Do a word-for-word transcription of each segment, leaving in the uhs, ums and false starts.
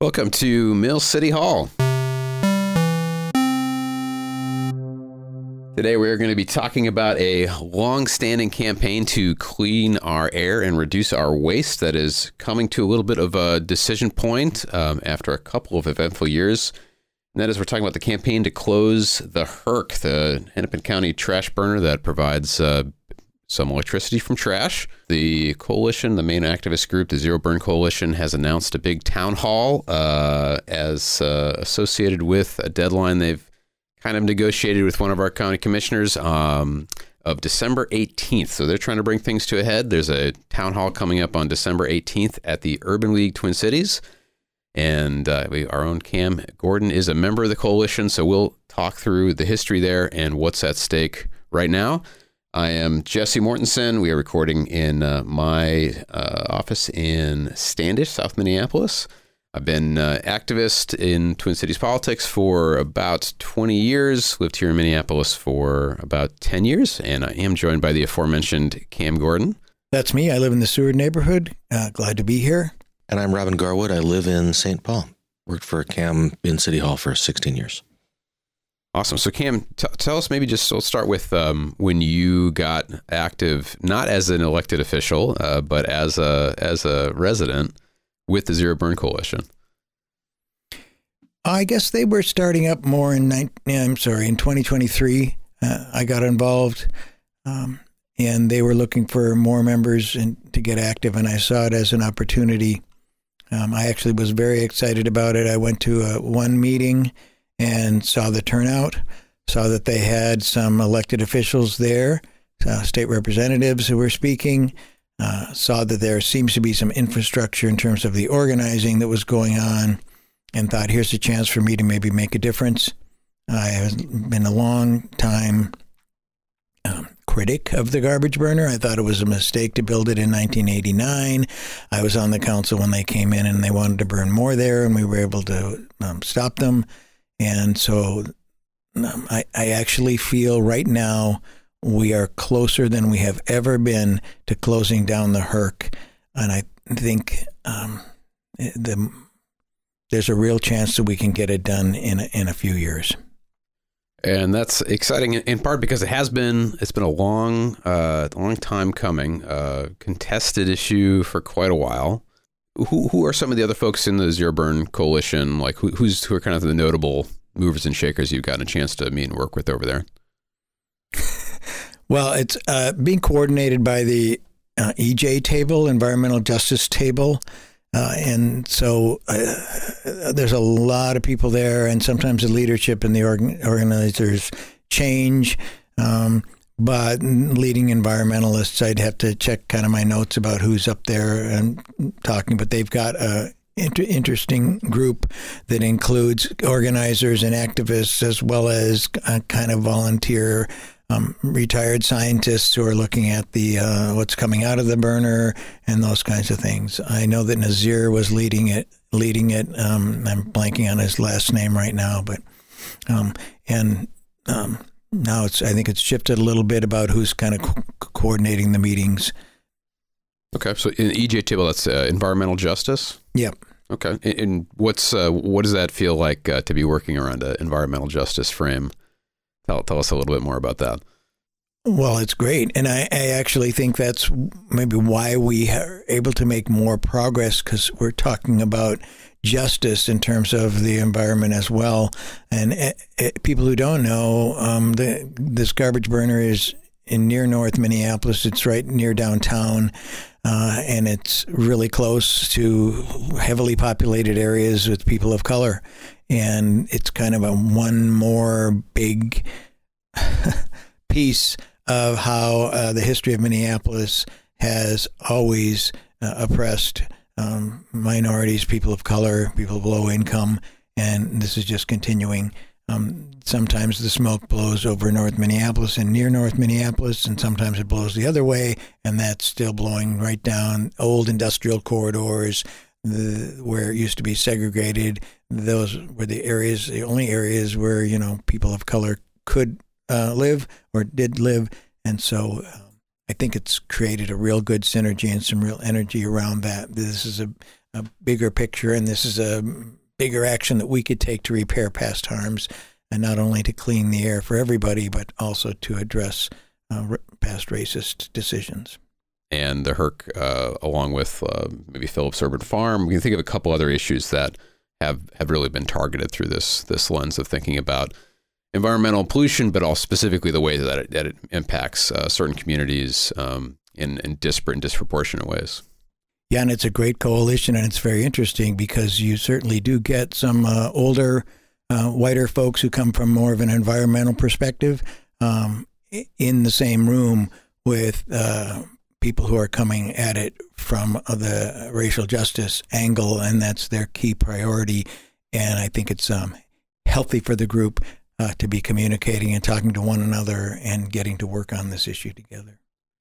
Welcome to Mill City Hall. Today we're going to be talking about a long-standing campaign to clean our air and reduce our waste that is coming to a little bit of a decision point um, after a couple of eventful years. And that is, we're talking about the campaign to close the H E R C, the Hennepin County trash burner that provides uh, some electricity from trash. The coalition, the main activist group, the Zero Burn Coalition, has announced a big town hall uh, as uh, associated with a deadline they've kind of negotiated with one of our county commissioners um, of December eighteenth. So they're trying to bring things to a head. There's a town hall coming up on December eighteenth at the Urban League Twin Cities. And uh, we, our own Cam Gordon is a member of the coalition. So we'll talk through the history there and what's at stake right now. I am Jesse Mortensen. We are recording in uh, my uh, office in Standish, South Minneapolis. I've been uh, activist in Twin Cities politics for about twenty years, lived here in Minneapolis for about ten years, and I am joined by the aforementioned Cam Gordon. That's me. I live in the Seward neighborhood. Uh, glad to be here. And I'm Robin Garwood. I live in Saint Paul. Worked for Cam in City Hall for sixteen years. Awesome. So Cam, t- tell us maybe just, we'll start with um, when you got active, not as an elected official, uh, but as a as a resident with the Zero Burn Coalition. I guess they were starting up more in, I'm sorry, in twenty twenty-three. Uh, I got involved, um, and they were looking for more members and to get active, and I saw it as an opportunity. Um, I actually was very excited about it. I went to a, one meeting and saw the turnout, saw that they had some elected officials there, uh, state representatives who were speaking. Uh, saw that there seems to be some infrastructure in terms of the organizing that was going on, and thought, here's a chance for me to maybe make a difference. I have been a long time um, critic of the garbage burner. I thought it was a mistake to build it in nineteen eighty-nine. I was on the council when they came in and they wanted to burn more there, and we were able to um, stop them. And so um, I, I actually feel right now we are closer than we have ever been to closing down the H E R C. And I think um, the, there's a real chance that we can get it done in a, in a few years. And that's exciting in part because it has been, it's been a long, uh, long time coming, uh, contested issue for quite a while. Who who are some of the other folks in the Zero Burn Coalition? Like who, who's, who are kind of the notable movers and shakers you've gotten a chance to meet and work with over there? Well, it's uh, being coordinated by the uh, E J table, Environmental Justice Table. Uh, and so uh, there's a lot of people there, and sometimes the leadership and the organ- organizers change. Um, but leading environmentalists, I'd have to check kind of my notes about who's up there and talking. But they've got a inter- interesting group that includes organizers and activists, as well as a kind of volunteer Um, retired scientists who are looking at the uh, what's coming out of the burner and those kinds of things. I know that Nazir was leading it. Leading it. Um, I'm blanking on his last name right now, but um, and um, now it's. I think it's shifted a little bit about who's kind of co- coordinating the meetings. Okay, so in E J table, that's uh, environmental justice. Yep. Okay, and, and what's uh, what does that feel like uh, to be working around an environmental justice frame? Tell, tell us a little bit more about that. Well, it's great. And I, I actually think that's maybe why we are able to make more progress, because we're talking about justice in terms of the environment as well. And it, it, people who don't know, um, the, this garbage burner is in near North Minneapolis. It's right near downtown. Uh, and it's really close to heavily populated areas with people of color. And it's kind of a one more big piece of how uh, the history of Minneapolis has always uh, oppressed um, minorities, people of color, people of low income. And this is just continuing. Um, sometimes the smoke blows over North Minneapolis and near North Minneapolis, and sometimes it blows the other way, and that's still blowing right down old industrial corridors the, where it used to be segregated. Those were the areas, the only areas where, you know, people of color could uh, live or did live. And so um, I think it's created a real good synergy and some real energy around that. This is a a bigger picture, and this is a bigger action that we could take to repair past harms, and not only to clean the air for everybody, but also to address uh, past racist decisions. And the H I R C, uh, along with uh, maybe Phillips Urban Farm, we can think of a couple other issues that have, have really been targeted through this this lens of thinking about environmental pollution, but also specifically the way that it, that it impacts uh, certain communities um, in, in disparate and disproportionate ways. Yeah, and it's a great coalition, and it's very interesting because you certainly do get some uh, older, uh, whiter folks who come from more of an environmental perspective um, in the same room with uh, people who are coming at it from the racial justice angle, and that's their key priority. And I think it's um, healthy for the group uh, to be communicating and talking to one another and getting to work on this issue together.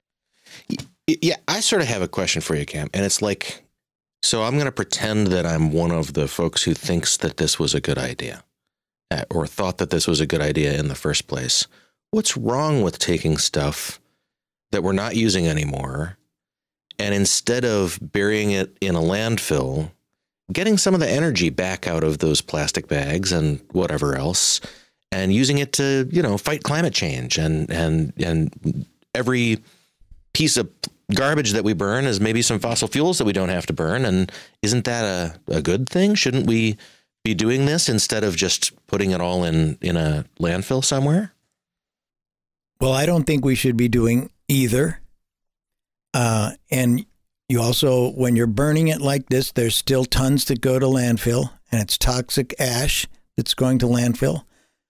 Yeah, I sort of have a question for you, Cam, and it's like, so I'm going to pretend that I'm one of the folks who thinks that this was a good idea uh, or thought that this was a good idea in the first place. What's wrong with taking stuff that we're not using anymore and instead of burying it in a landfill, getting some of the energy back out of those plastic bags and whatever else and using it to, you know, fight climate change and and and every piece of garbage that we burn is maybe some fossil fuels that we don't have to burn. And isn't that a, a good thing? Shouldn't we be doing this instead of just putting it all in, in a landfill somewhere? Well, I don't think we should be doing either. Uh, and you also, when you're burning it like this, there's still tons that go to landfill, and it's toxic ash that's going to landfill.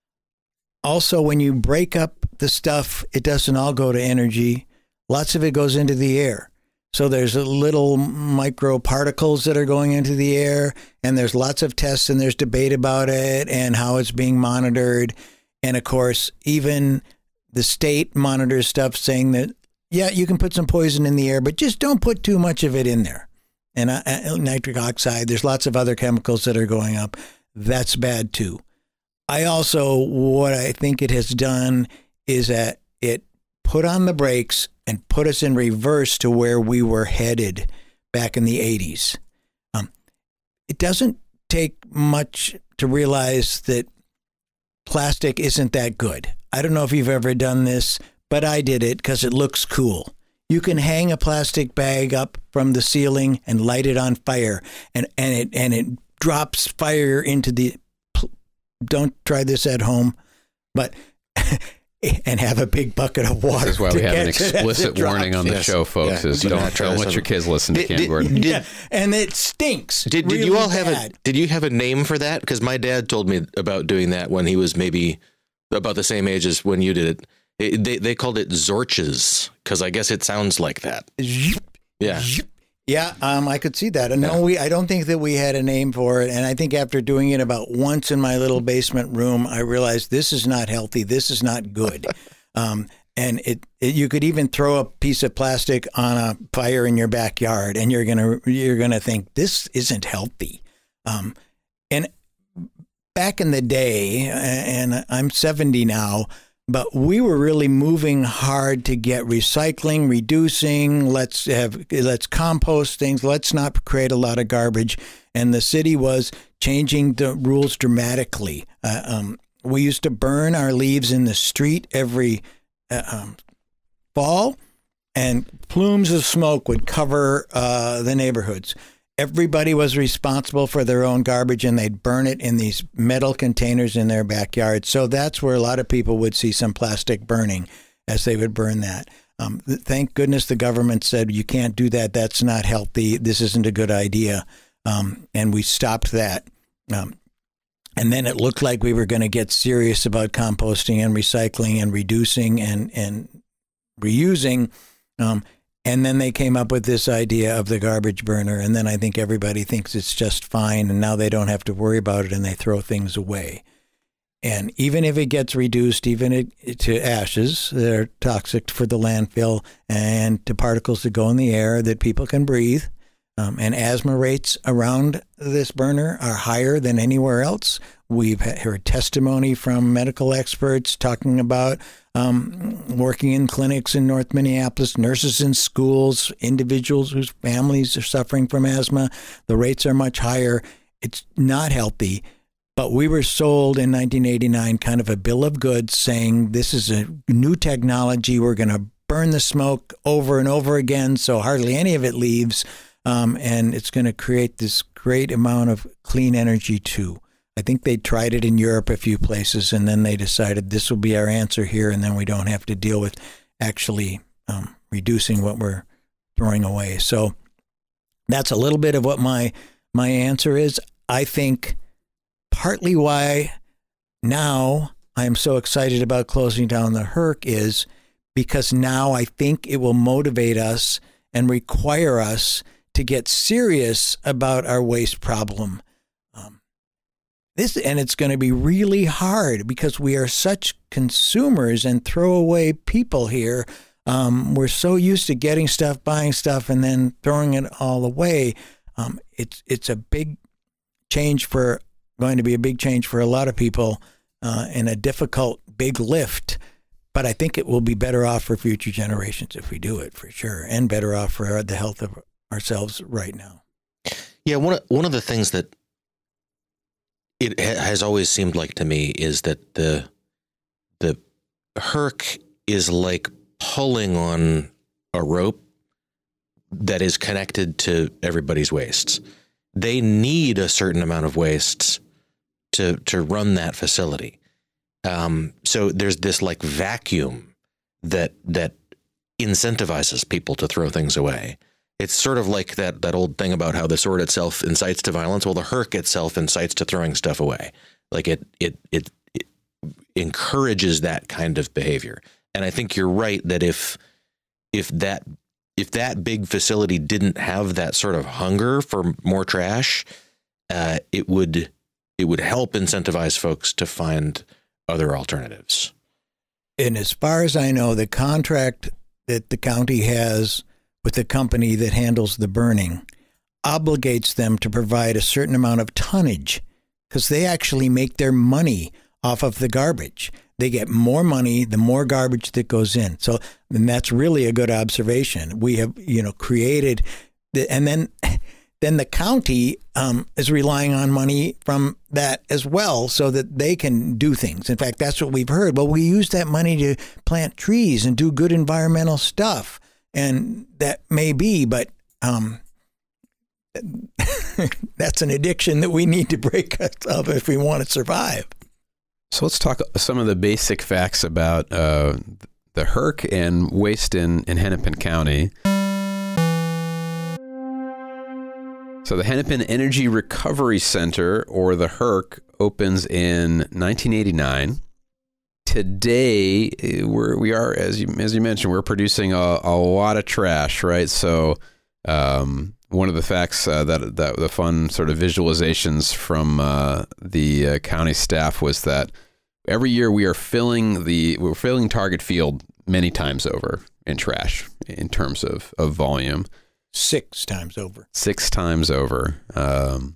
Also, when you break up the stuff, it doesn't all go to energy. Lots of it goes into the air. So there's little micro particles that are going into the air, and there's lots of tests, and there's debate about it and how it's being monitored. And of course, even the state monitors stuff saying that, yeah, you can put some poison in the air, but just don't put too much of it in there. And uh, nitric oxide, there's lots of other chemicals that are going up. That's bad too. I also, what I think it has done is that it put on the brakes and put us in reverse to where we were headed back in the eighties. Um, it doesn't take much to realize that plastic isn't that good. I don't know if you've ever done this, but I did it because it looks cool. You can hang a plastic bag up from the ceiling and light it on fire, and, and it and it drops fire into the... Don't try this at home, but... and have a big bucket of water. This is why we have an explicit warning on the yes. show, folks, yeah. is don't, don't let your kids listen to Cam Gordon. Did, yeah. And it stinks. Did, really did you all bad. have a did you have a name for that? Because my dad told me about doing that when he was maybe about the same age as when you did it. it they they called it Zorches because I guess it sounds like that. Yeah. Yeah, um, I could see that. And no, we I don't think that we had a name for it. And I think after doing it about once in my little basement room, I realized this is not healthy. This is not good. um, and it, it you could even throw a piece of plastic on a fire in your backyard, and you're gonna you're gonna think this isn't healthy. Um, and back in the day, and I'm seventy now. But we were really moving hard to get recycling, reducing, let's have, let's compost things, let's not create a lot of garbage. And the city was changing the rules dramatically. Uh, um, we used to burn our leaves in the street every uh, um, fall, and plumes of smoke would cover uh, the neighborhoods. Everybody was responsible for their own garbage, and they'd burn it in these metal containers in their backyard. So that's where a lot of people would see some plastic burning as they would burn that. Um, thank goodness the government said, you can't do that. That's not healthy. This isn't a good idea. Um, and we stopped that. Um, and then it looked like we were going to get serious about composting and recycling and reducing and, and reusing. Um, And then they came up with this idea of the garbage burner. And then I think everybody thinks it's just fine. And now they don't have to worry about it, and they throw things away. And even if it gets reduced, even it, to ashes that are toxic for the landfill and to particles that go in the air that people can breathe, um, and asthma rates around this burner are higher than anywhere else, We've heard testimony from medical experts talking about um, working in clinics in North Minneapolis, nurses in schools, individuals whose families are suffering from asthma. The rates are much higher. It's not healthy. But we were sold in nineteen eighty-nine kind of a bill of goods saying this is a new technology. We're going to burn the smoke over and over again so hardly any of it leaves. Um, and it's going to create this great amount of clean energy too. I think they tried it in Europe a few places, and then they decided this will be our answer here, and then we don't have to deal with actually um, reducing what we're throwing away. So that's a little bit of what my my answer is. I think partly why now I'm so excited about closing down the H R C is because now I think it will motivate us and require us to get serious about our waste problem. Um, this and it's going to be really hard because we are such consumers and throwaway people here. Um, we're so used to getting stuff, buying stuff, and then throwing it all away. Um, it's it's a big change for going to be a big change for a lot of people uh, and a difficult big lift. But I think it will be better off for future generations if we do it, for sure, and better off for the health of ourselves right now. Yeah, one of, one of the things that it has always seemed like to me is that the the H R C is like pulling on a rope that is connected to everybody's wastes. They need a certain amount of wastes to to run that facility. Um, so there's this like vacuum that that incentivizes people to throw things away. It's sort of like that that old thing about how the sword itself incites to violence. Well, the H R C itself incites to throwing stuff away. Like it it it, it encourages that kind of behavior. And I think you're right that if if that if that big facility didn't have that sort of hunger for more trash, uh, it would it would help incentivize folks to find other alternatives. And as far as I know, the contract that the county has with the company that handles the burning obligates them to provide a certain amount of tonnage because they actually make their money off of the garbage. They get more money the more garbage that goes in. So, and that's really a good observation. We have, you know, created, the, and then then the county um, is relying on money from that as well so that they can do things. In fact, that's what we've heard. Well, we use that money to plant trees and do good environmental stuff. And that may be, but um, that's an addiction that we need to break out of if we want to survive. So let's talk some of the basic facts about uh, the H R C and waste in, in Hennepin County. So the Hennepin Energy Recovery Center, or the H R C, opens in nineteen eighty-nine. Today, we're, we are, as you, as you mentioned, we're producing a, a lot of trash, right? So um, one of the facts uh, that, that the fun sort of visualizations from uh, the uh, county staff was that every year we are filling the, we're filling Target Field many times over in trash in terms of, of volume. Six times over. Six times over. Um,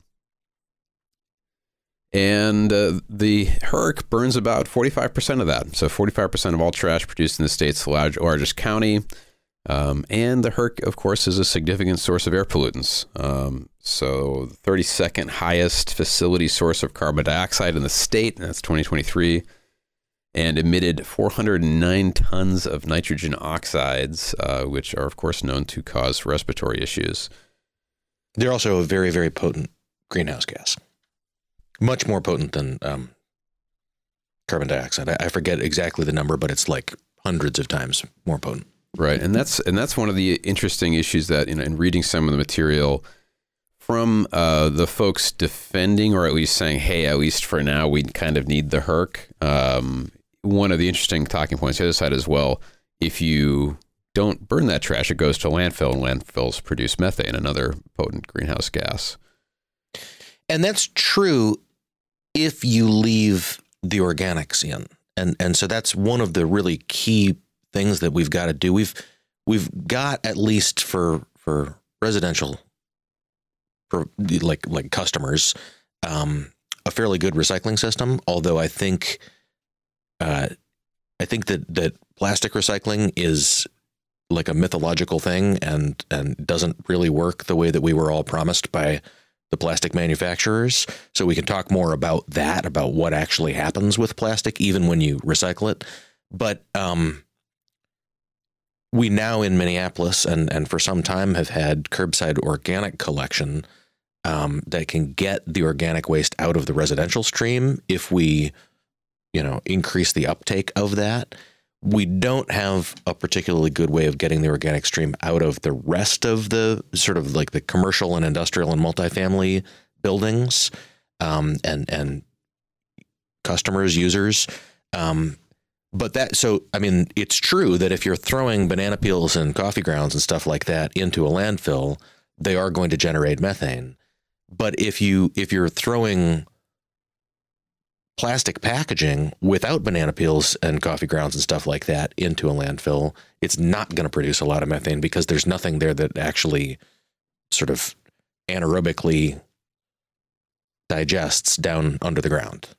and uh, the H R C burns about forty-five percent of that. So forty-five percent of all trash produced in the state's large, largest county. Um, and the H R C, of course, is a significant source of air pollutants. Um, so the thirty-second highest facility source of carbon dioxide in the state, and that's twenty twenty-three. And emitted four hundred nine tons of nitrogen oxides, uh, which are, of course, known to cause respiratory issues. They're also a very, very potent greenhouse gas. Much more potent than um, carbon dioxide. I, I forget exactly the number, but it's like hundreds of times more potent. Right, and that's and that's one of the interesting issues that, you know, in reading some of the material from uh, the folks defending, or at least saying, hey, at least for now, we kind of need the H R C. Um, one of the interesting talking points, the other side as well, if you don't burn that trash, it goes to landfill, and landfills produce methane, another potent greenhouse gas. And that's true if you leave the organics in. And and so that's one of the really key things that we've got to do. We've we've got, at least for for residential, for like like customers, um, a fairly good recycling system. Although I think, uh, I think that that plastic recycling is like a mythological thing and and doesn't really work the way that we were all promised by the plastic manufacturers. So we can talk more about that, about what actually happens with plastic, even when you recycle it. But um, we now in Minneapolis and, and for some time have had curbside organic collection um, that can get the organic waste out of the residential stream if we, you know, increase the uptake of that. We don't have a particularly good way of getting the organic stream out of the rest of the sort of like the commercial and industrial and multifamily buildings um, and and customers, users. Um, but that so I mean, it's true that if you're throwing banana peels and coffee grounds and stuff like that into a landfill, they are going to generate methane. But if you if you're throwing plastic packaging without banana peels and coffee grounds and stuff like that into a landfill, it's not going to produce a lot of methane because there's nothing there that actually sort of anaerobically digests down under the ground.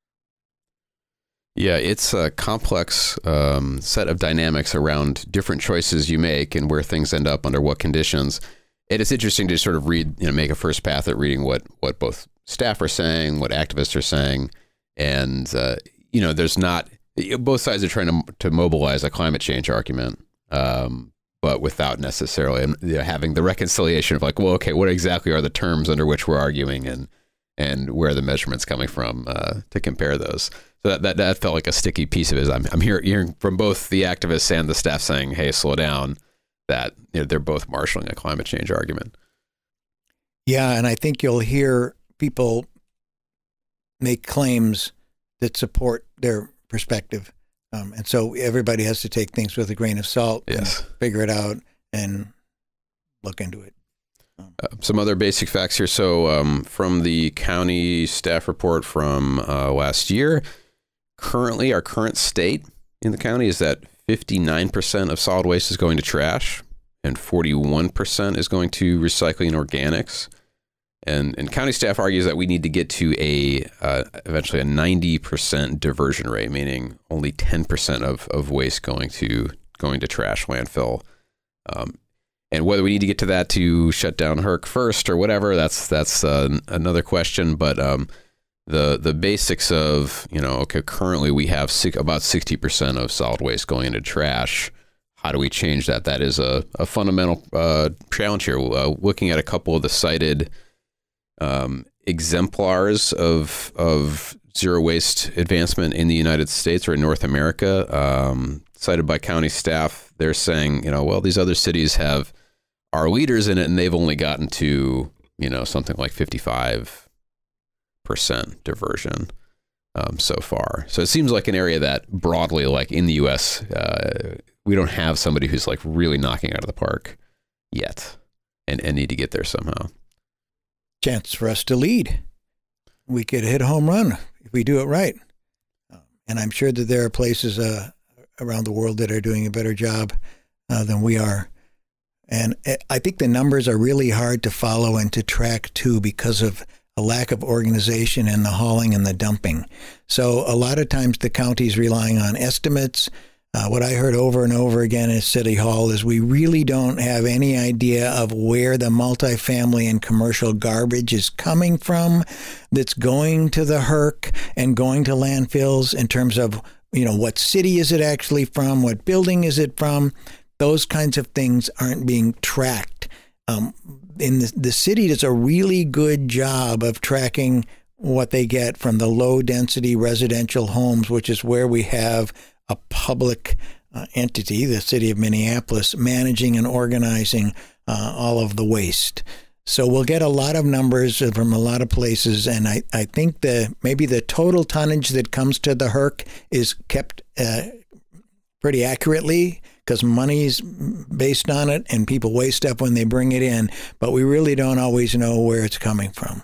Yeah, it's a complex um, set of dynamics around different choices you make and where things end up under what conditions. It is interesting to sort of read, you know, make a first pass at reading what, what both staff are saying, what activists are saying. And, uh, you know, there's not, both sides are trying to, to mobilize a climate change argument, um, but without necessarily you know, having the reconciliation of like, well, okay, what exactly are the terms under which we're arguing and and where are the measurements coming from uh, to compare those. So that, that that felt like a sticky piece of it. I'm, I'm hear, hearing from both the activists and the staff saying, hey, slow down, that you know, they're both marshaling a climate change argument. Yeah, and I think you'll hear people make claims that support their perspective. Um, and so everybody has to take things with a grain of salt yes. and figure it out and look into it. Um, uh, some other basic facts here. So um, from the county staff report from uh, last year, currently our current state in the county is that fifty-nine percent of solid waste is going to trash and forty-one percent is going to recycling and organics. And, and county staff argues that we need to get to a uh, eventually a ninety percent diversion rate, meaning only ten percent of, of waste going to going to trash landfill. Um, and whether we need to get to that to shut down H E R C first or whatever, that's that's uh, another question. But um, the the basics of, you know, okay, currently we have six, about sixty percent of solid waste going into trash. How do we change that? That is a, a fundamental uh, challenge here. Uh, looking at a couple of the cited Um, exemplars of of zero waste advancement in the United States or in North America, um, cited by county staff. They're saying, you know, well, these other cities have are leaders in it, and they've only gotten to, you know, something like fifty-five percent diversion um, so far. So it seems like an area that broadly, like in the U S, uh, we don't have somebody who's like really knocking out of the park yet, and, and need to get there somehow. Chance for us to lead. We could hit a home run if we do it right. And I'm sure that there are places uh, around the world that are doing a better job uh, than we are. And I think the numbers are really hard to follow and to track too because of a lack of organization in the hauling and the dumping. So a lot of times the county's relying on estimates. Uh, what I heard over and over again at City Hall is we really don't have any idea of where the multifamily and commercial garbage is coming from that's going to the H E R C and going to landfills in terms of, you know, what city is it actually from? What building is it from? Those kinds of things aren't being tracked. Um, in the, the city does a really good job of tracking what they get from the low-density residential homes, which is where we have a public uh, entity, the city of Minneapolis, managing and organizing uh, all of the waste. So we'll get a lot of numbers from a lot of places, and I, I think the maybe the total tonnage that comes to the H E R C is kept uh, pretty accurately because money's based on it, and people waste stuff when they bring it in, but we really don't always know where it's coming from.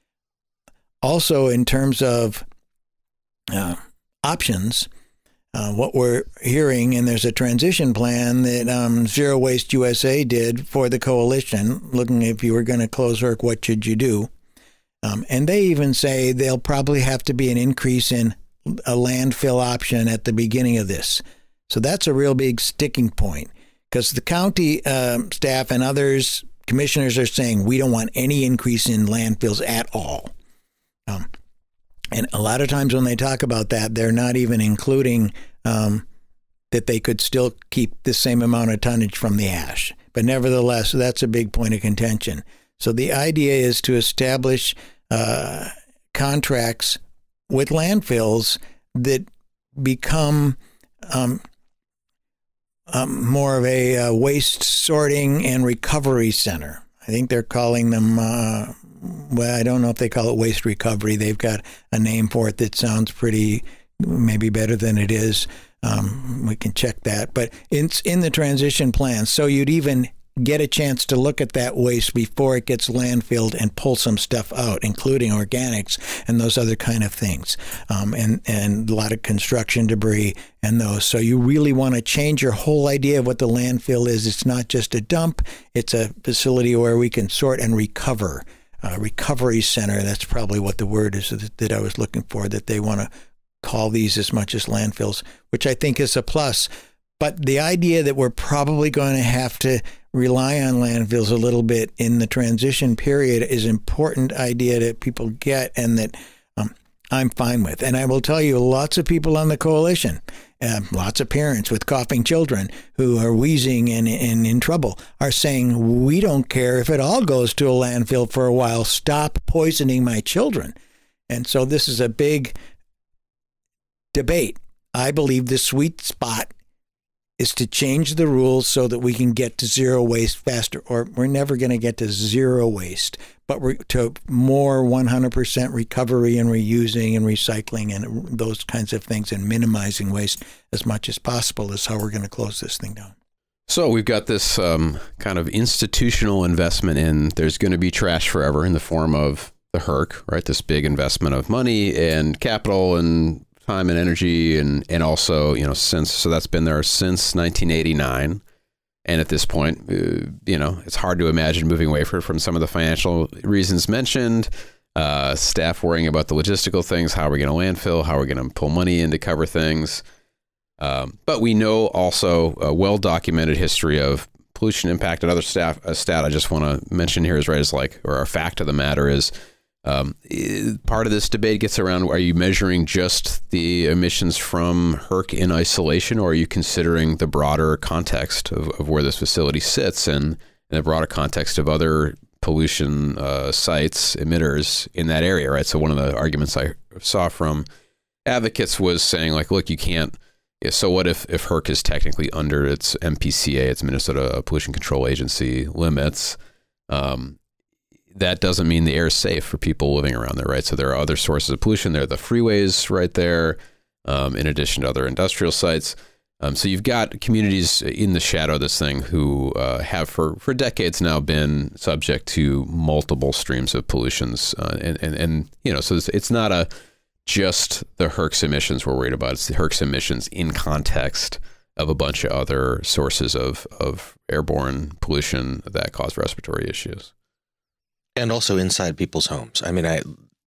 Also, in terms of uh, options, Uh, what we're hearing, and there's a transition plan that um, Zero Waste U S A did for the coalition, looking if you were going to close H E R C, what should you do? Um, and they even say there'll probably have to be an increase in a landfill option at the beginning of this. So that's a real big sticking point, because the county um, staff and others, commissioners, are saying we don't want any increase in landfills at all. Um, and a lot of times when they talk about that, they're not even including um, that they could still keep the same amount of tonnage from the ash. But nevertheless, that's a big point of contention. So the idea is to establish uh, contracts with landfills that become um, um, more of a uh, waste sorting and recovery center. I think they're calling them, uh, well, I don't know if they call it waste recovery. They've got a name for it that sounds pretty, maybe better than it is. Um, we can check that. But it's in the transition plan. So you'd even get a chance to look at that waste before it gets landfilled and pull some stuff out, including organics and those other kind of things, um, and, and a lot of construction debris and those. So you really want to change your whole idea of what the landfill is. It's not just a dump. It's a facility where we can sort and recover. Uh, recovery center, that's probably what the word is that, that I was looking for, that they want to call these as much as landfills, which I think is a plus. But the idea that we're probably going to have to rely on landfills a little bit in the transition period is an important idea that people get, and that um, I'm fine with. And I will tell you, lots of people on the coalition, uh, lots of parents with coughing children who are wheezing and, and in trouble, are saying, we don't care if it all goes to a landfill for a while. Stop poisoning my children. And so this is a big debate. I believe the sweet spot is to change the rules so that we can get to zero waste faster. Or we're never going to get to zero waste, but we're to more one hundred percent recovery and reusing and recycling and those kinds of things, and minimizing waste as much as possible is how we're going to close this thing down. So we've got this um, kind of institutional investment in, there's going to be trash forever in the form of the H R C, right? This big investment of money and capital and time and energy, and, and also, you know, since, so that's been there since nineteen eighty-nine. And at this point, uh, you know, it's hard to imagine moving away from, from some of the financial reasons mentioned, uh, staff worrying about the logistical things. How are we going to landfill? How are we going to pull money in to cover things? Um, but we know also a well-documented history of pollution impact. Another staff, a stat I just want to mention here is, right, is like, or a fact of the matter is, Um, part of this debate gets around, are you measuring just the emissions from H R C in isolation, or are you considering the broader context of, of where this facility sits, and, and the broader context of other pollution uh, sites, emitters in that area, right? So one of the arguments I saw from advocates was saying, like, look, you can't, yeah, so what if, if H R C is technically under its M P C A, its Minnesota Pollution Control Agency limits, um, that doesn't mean the air is safe for people living around there, right? So there are other sources of pollution. There are the freeways right there, um, in addition to other industrial sites. Um, so you've got communities in the shadow of this thing who uh, have for, for decades now been subject to multiple streams of pollutions. Uh, and, and, and, you know, so it's, it's not a just the H R C emissions we're worried about. It's the H R C emissions in context of a bunch of other sources of, of airborne pollution that cause respiratory issues. And also inside people's homes. I mean, I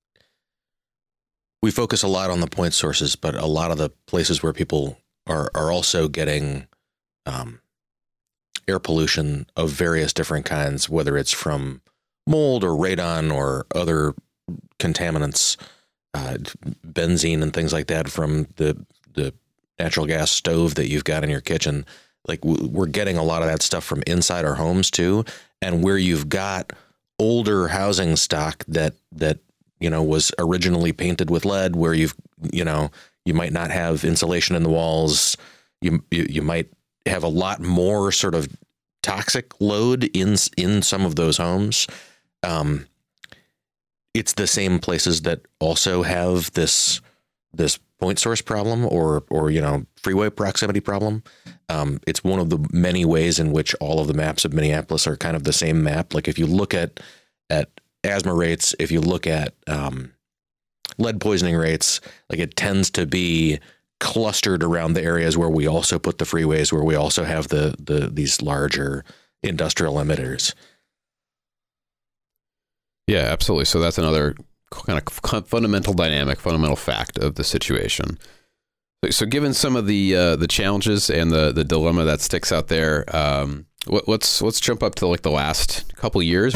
we focus a lot on the point sources, but a lot of the places where people are are also getting um, air pollution of various different kinds, whether it's from mold or radon or other contaminants, uh, benzene and things like that from the the natural gas stove that you've got in your kitchen. Like, we're getting a lot of that stuff from inside our homes too, and where you've got older housing stock that, that, you know, was originally painted with lead, where you've, you know, you might not have insulation in the walls. You, you, you might have a lot more sort of toxic load in, in some of those homes. Um, it's the same places that also have this, this point source problem or, or, you know, freeway proximity problem. Um, it's one of the many ways in which all of the maps of Minneapolis are kind of the same map. Like, if you look at, at asthma rates, if you look at um, lead poisoning rates, like, it tends to be clustered around the areas where we also put the freeways, where we also have the, the, these larger industrial emitters. Yeah, absolutely. So that's another kind of fundamental dynamic, fundamental fact of the situation. So given some of the uh, the challenges and the, the dilemma that sticks out there, um, let, let's let's jump up to like the last couple years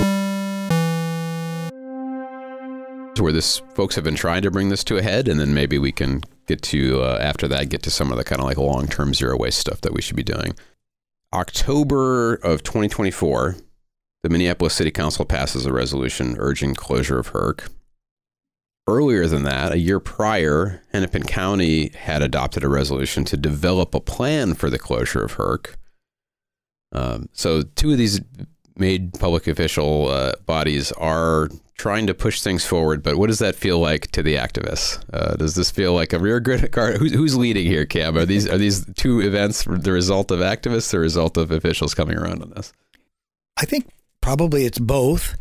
where this folks have been trying to bring this to a head, and then maybe we can get to, uh, after that, get to some of the kind of like long-term zero waste stuff that we should be doing. October of twenty twenty-four, the Minneapolis City Council passes a resolution urging closure of H R C. Earlier than that, a year prior, Hennepin County had adopted a resolution to develop a plan for the closure of H R C. Um, so two of these made public official uh, bodies are trying to push things forward, but what does that feel like to the activists? Uh, does this feel like a rear guard? Who's, who's leading here, Cam? Are these are these two events the result of activists, the result of officials coming around on this? I think probably it's both.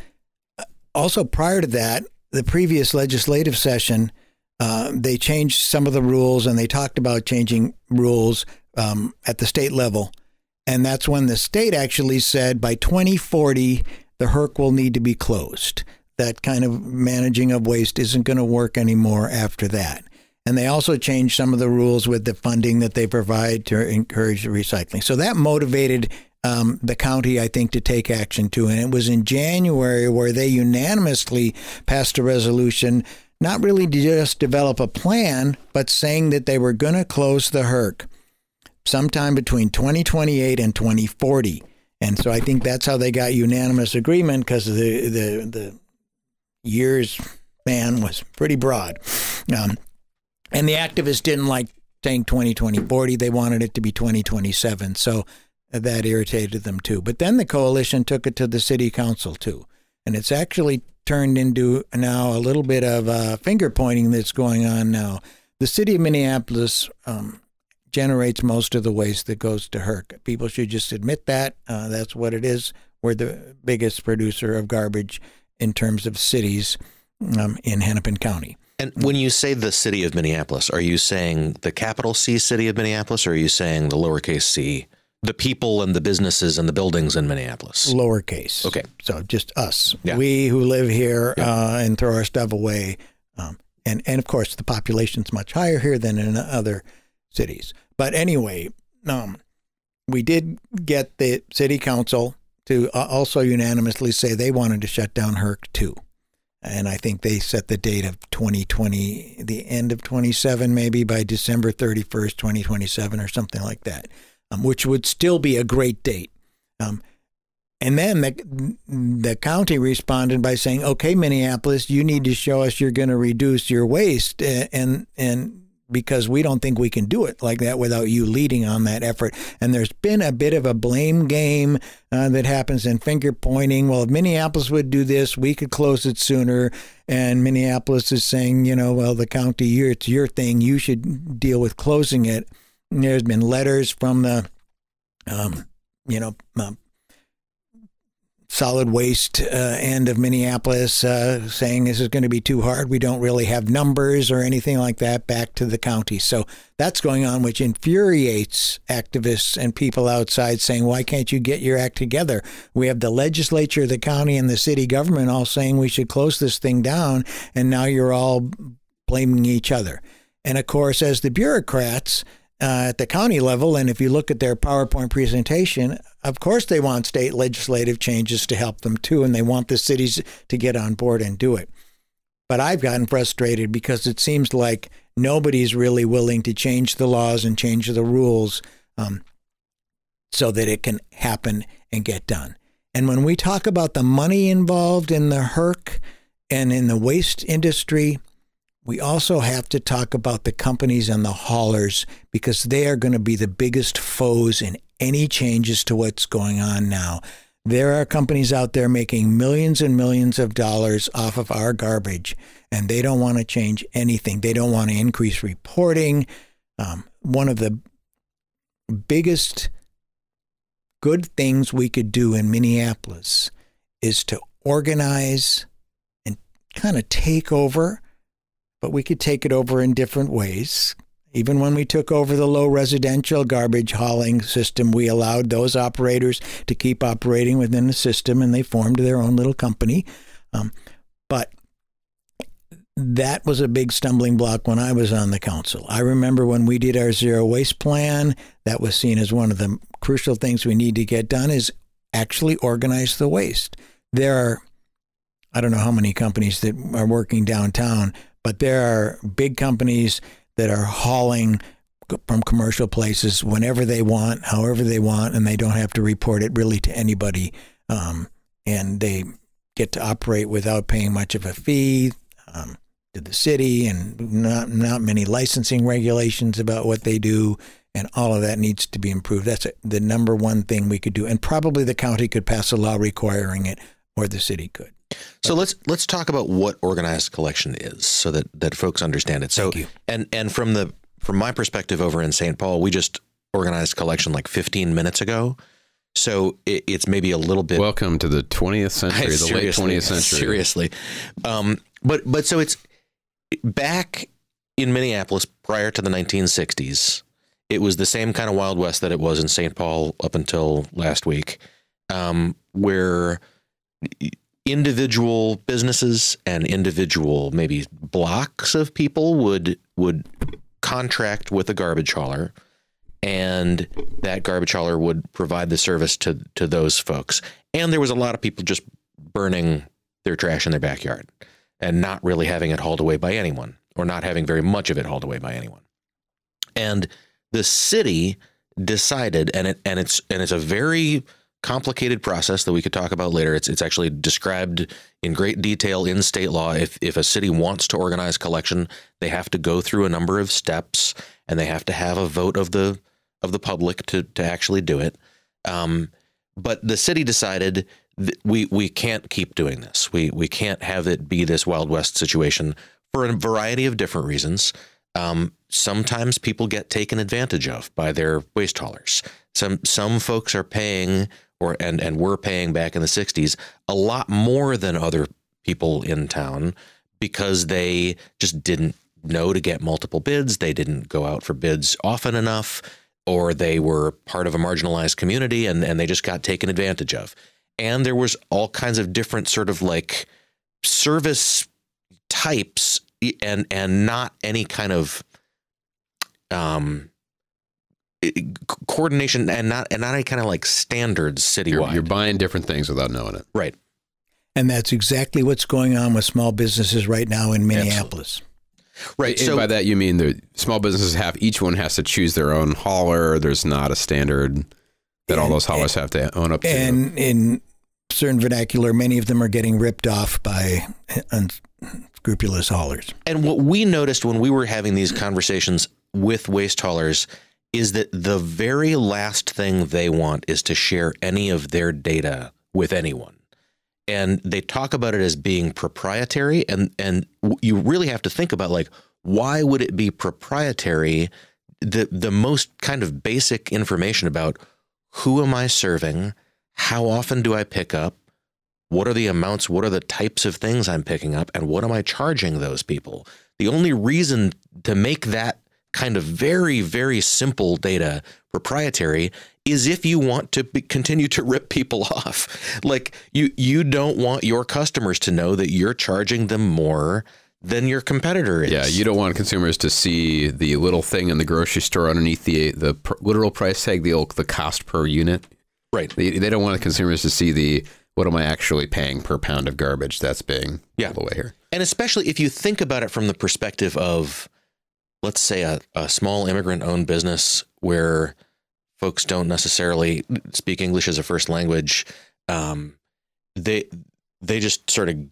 Also, prior to that, the previous legislative session, uh, they changed some of the rules, and they talked about changing rules um, at the state level. And that's when the state actually said by twenty forty, the H R C will need to be closed. That kind of managing of waste isn't going to work anymore after that. And they also changed some of the rules with the funding that they provide to encourage recycling. So that motivated um, the county, I think, to take action too. And it was in January where they unanimously passed a resolution, not really to just develop a plan, but saying that they were going to close the H R C sometime between twenty twenty-eight and twenty forty. And so I think that's how they got unanimous agreement, because the, the, the years span was pretty broad. Um, and the activists didn't like saying twenty twenty, forty. They wanted it to be twenty twenty-seven. So that irritated them too. But then the coalition took it to the city council too. And it's actually turned into now a little bit of uh, finger pointing that's going on now. The city of Minneapolis um, generates most of the waste that goes to H R C. People should just admit that. Uh, that's what it is. We're the biggest producer of garbage in terms of cities um, in Hennepin County. And when you say the city of Minneapolis, are you saying the capital C city of Minneapolis, or are you saying the lowercase c, the people and the businesses and the buildings in Minneapolis? Lowercase. Okay. So just us. Yeah. We who live here Yeah. uh, and throw our stuff away. Um, and, and of course, the population's much higher here than in other cities. But anyway, um, we did get the city council to uh, also unanimously say they wanted to shut down H R C too. And I think they set the date of twenty twenty, the end of twenty-seven, maybe by December thirty-first, twenty twenty-seven or something like that, um, which would still be a great date. Um, and then the, the county responded by saying, okay, Minneapolis, you need to show us you're going to reduce your waste, and, and and because we don't think we can do it like that without you leading on that effort. And there's been a bit of a blame game uh, that happens in finger pointing. Well, if Minneapolis would do this, we could close it sooner. And Minneapolis is saying, you know, well, the county, you're, it's your thing. You should deal with closing it. And there's been letters from the, um, you know, uh, solid waste uh, end of Minneapolis uh, saying this is going to be too hard. We don't really have numbers or anything like that back to the county. So that's going on, which infuriates activists and people outside saying, why can't you get your act together? We have the legislature, the county, and the city government all saying we should close this thing down, and now you're all blaming each other. And of course, as the bureaucrats Uh, at the county level, and if you look at their PowerPoint presentation, of course they want state legislative changes to help them too, and they want the cities to get on board and do it. But I've gotten frustrated because it seems like nobody's really willing to change the laws and change the rules um, so that it can happen and get done. And when we talk about the money involved in the H R C and in the waste industry, we also have to talk about the companies and the haulers, because they are going to be the biggest foes in any changes to what's going on now. There are companies out there making millions and millions of dollars off of our garbage, and they don't want to change anything. They don't want to increase reporting. Um, one of the biggest good things we could do in Minneapolis is to organize and kind of take over. But we could take it over in different ways. Even when we took over the low residential garbage hauling system, we allowed those operators to keep operating within the system, and they formed their own little company. Um, but that was a big stumbling block when I was on the council. I remember when we did our zero waste plan, that was seen as one of the crucial things we need to get done is actually organize the waste. There are, I don't know how many companies that are working downtown, but there are big companies that are hauling from commercial places whenever they want, however they want, and they don't have to report it really to anybody. Um, and they get to operate without paying much of a fee. Um, to the city, and not not many licensing regulations about what they do, and all of that needs to be improved. That's a, the number one thing we could do, and probably the county could pass a law requiring it, or the city could. So let's let's talk about what organized collection is, so that, that folks understand it. So, Thank you. and and from the from my perspective over in Saint Paul, we just organized collection like fifteen minutes ago. So it, it's maybe a little bit. Welcome to the twentieth century, the late twentieth century. Seriously, um, but but so it's. Back in Minneapolis prior to the nineteen sixties, it was the same kind of Wild West that it was in Saint Paul up until last week, um, where individual businesses and individual maybe blocks of people would would contract with a garbage hauler, and that garbage hauler would provide the service to to those folks. And there was a lot of people just burning their trash in their backyard and not really having it hauled away by anyone, or not having very much of it hauled away by anyone. And the city decided, and it and it's and it's a very complicated process that we could talk about later. It's it's actually described in great detail in state law. If if a city wants to organize collection, they have to go through a number of steps, and they have to have a vote of the of the public to to actually do it. Um, but the city decided we we can't keep doing this. We we can't have it be this Wild West situation for a variety of different reasons. Um, sometimes people get taken advantage of by their waste haulers. Some some folks are paying, or and and were paying back in the sixties, a lot more than other people in town because they just didn't know to get multiple bids. They didn't go out for bids often enough, or they were part of a marginalized community and and they just got taken advantage of. And there was all kinds of different sort of like service types, and and not any kind of um, coordination, and not and not any kind of like standards citywide. You're, you're buying different things without knowing it, right? And that's exactly what's going on with small businesses right now in Minneapolis. Absolutely. Right. And so by that you mean the small businesses have, each one has to choose their own hauler. There's not a standard that all those haulers have to own up to. And in certain vernacular, many of them are getting ripped off by unscrupulous haulers. And what we noticed when we were having these conversations with waste haulers is that the very last thing they want is to share any of their data with anyone. And they talk about it as being proprietary. And, and you really have to think about, like, why would it be proprietary? The, the most kind of basic information about who am I serving? How often do I pick up? What are the amounts? What are the types of things I'm picking up? And what am I charging those people? The only reason to make that kind of very, very simple data proprietary is if you want to be, continue to rip people off. Like, you, you don't want your customers to know that you're charging them more than your competitor is. Yeah, you don't want consumers to see the little thing in the grocery store underneath the the pr- literal price tag, the the cost per unit. Right. They, they don't want the consumers to see the what am I actually paying per pound of garbage that's being yeah. pulled away here. And especially if you think about it from the perspective of, let's say, a, a small immigrant-owned business where folks don't necessarily speak English as a first language. Um, they they just sort of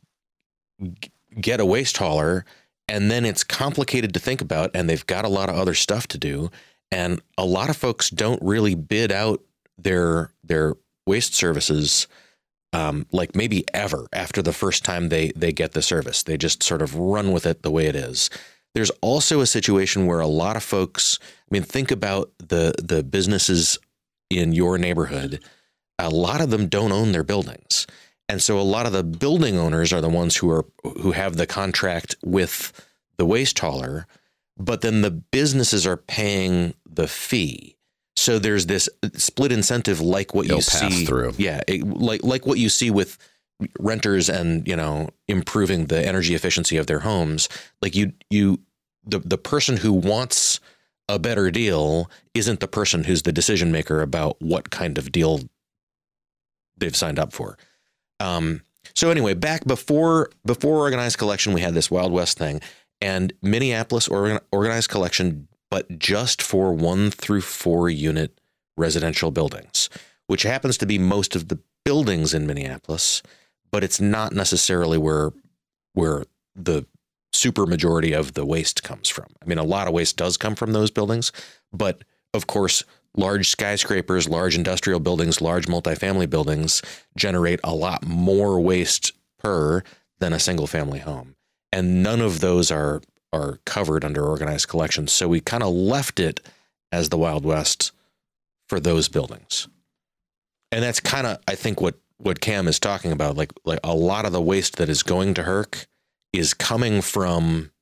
get a waste hauler, and then it's complicated to think about, and they've got a lot of other stuff to do. And a lot of folks don't really bid out their their waste services, um, like maybe ever after the first time they they get the service. They just sort of run with it the way it is. There's also a situation where a lot of folks, I mean, think about the the businesses in your neighborhood. A lot of them don't own their buildings. And so a lot of the building owners are the ones who are who have the contract with the waste hauler, but then the businesses are paying the fee. So there's this split incentive, like what They'll you pass see through. Yeah, it, like like what you see with renters and, you know, improving the energy efficiency of their homes. Like you, you, the, the person who wants a better deal isn't the person who's the decision maker about what kind of deal they've signed up for. Um, so anyway, back before, before organized collection, we had this Wild West thing, and Minneapolis organ, organized collection, but just for one through four unit residential buildings, which happens to be most of the buildings in Minneapolis, but it's not necessarily where, where the super majority of the waste comes from. I mean, a lot of waste does come from those buildings, but of course, large skyscrapers, large industrial buildings, large multifamily buildings generate a lot more waste per than a single family home. And none of those are, are covered under organized collections. So we kind of left it as the Wild West for those buildings. And that's kind of, I think, what, what Cam is talking about. Like, like a lot of the waste that is going to H R C is coming from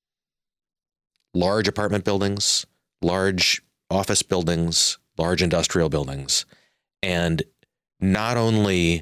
large apartment buildings, large office buildings, large industrial buildings. And not only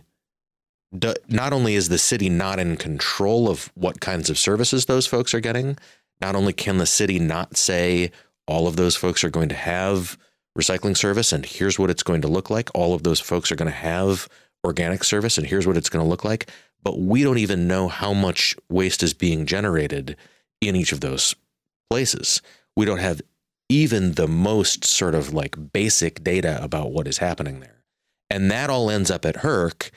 do, not only is the city not in control of what kinds of services those folks are getting, not only can the city not say all of those folks are going to have recycling service and here's what it's going to look like, all of those folks are going to have organic service and here's what it's going to look like, but we don't even know how much waste is being generated in each of those places. We don't have even the most sort of like basic data about what is happening there. And that all ends up at H R C,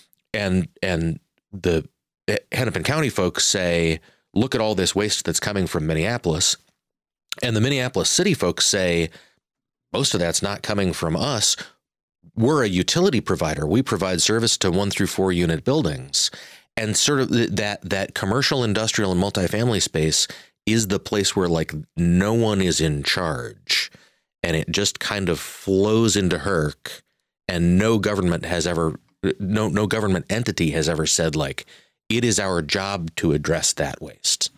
and and the Hennepin County folks say, look at all this waste that's coming from Minneapolis. And the Minneapolis city folks say, most of that's not coming from us. We're a utility provider. We provide service to one through four unit buildings. And sort of that, that commercial, industrial, and multifamily space is the place where like no one is in charge, and it just kind of flows into H R C, and no government has ever, no, no government entity has ever said like, it is our job to address that waste.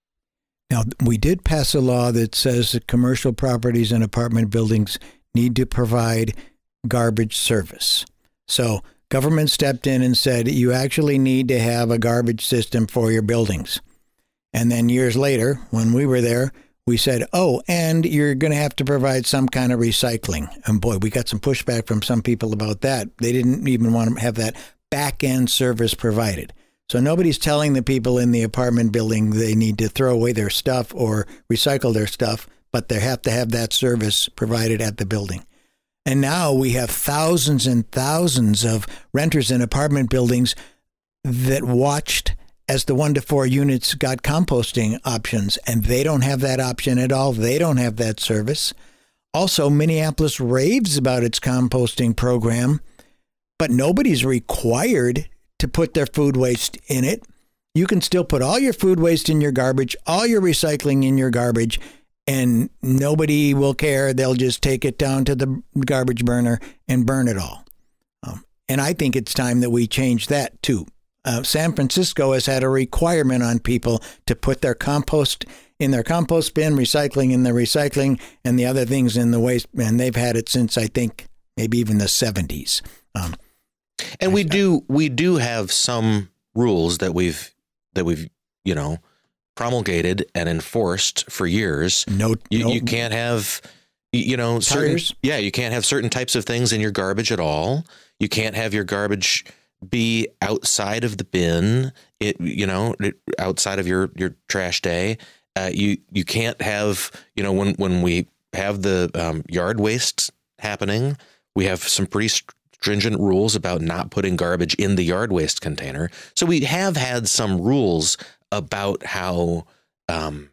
Now, we did pass a law that says that commercial properties and apartment buildings need to provide garbage service. So government stepped in and said, you actually need to have a garbage system for your buildings. And then years later, when we were there, we said, oh, and you're going to have to provide some kind of recycling. And boy, we got some pushback from some people about that. They didn't even want to have that back-end service provided. So nobody's telling the people in the apartment building they need to throw away their stuff or recycle their stuff, but they have to have that service provided at the building. And now we have thousands and thousands of renters in apartment buildings that watched as the one to four units got composting options, and they don't have that option at all. They don't have that service. Also, Minneapolis raves about its composting program, but nobody's required to put their food waste in it. You can still put all your food waste in your garbage, all your recycling in your garbage, and nobody will care. They'll just take it down to the garbage burner and burn it all. Um, and I think it's time that we change that too. Uh, San Francisco has had a requirement on people to put their compost in their compost bin, recycling in the recycling, and the other things in the waste bin. They've had it since, I think, maybe even the seventies. Um, and we do we do have some rules that we've that we've you know promulgated and enforced for years. No, you, no you can't have you know certain, tires. Yeah, you can't have certain types of things in your garbage at all. You can't have your garbage be outside of the bin. It you know it, outside of your your trash day. Uh, you you can't have you know when when we have the um, yard waste happening, we have some pretty stringent rules about not putting garbage in the yard waste container. So we have had some rules about how um,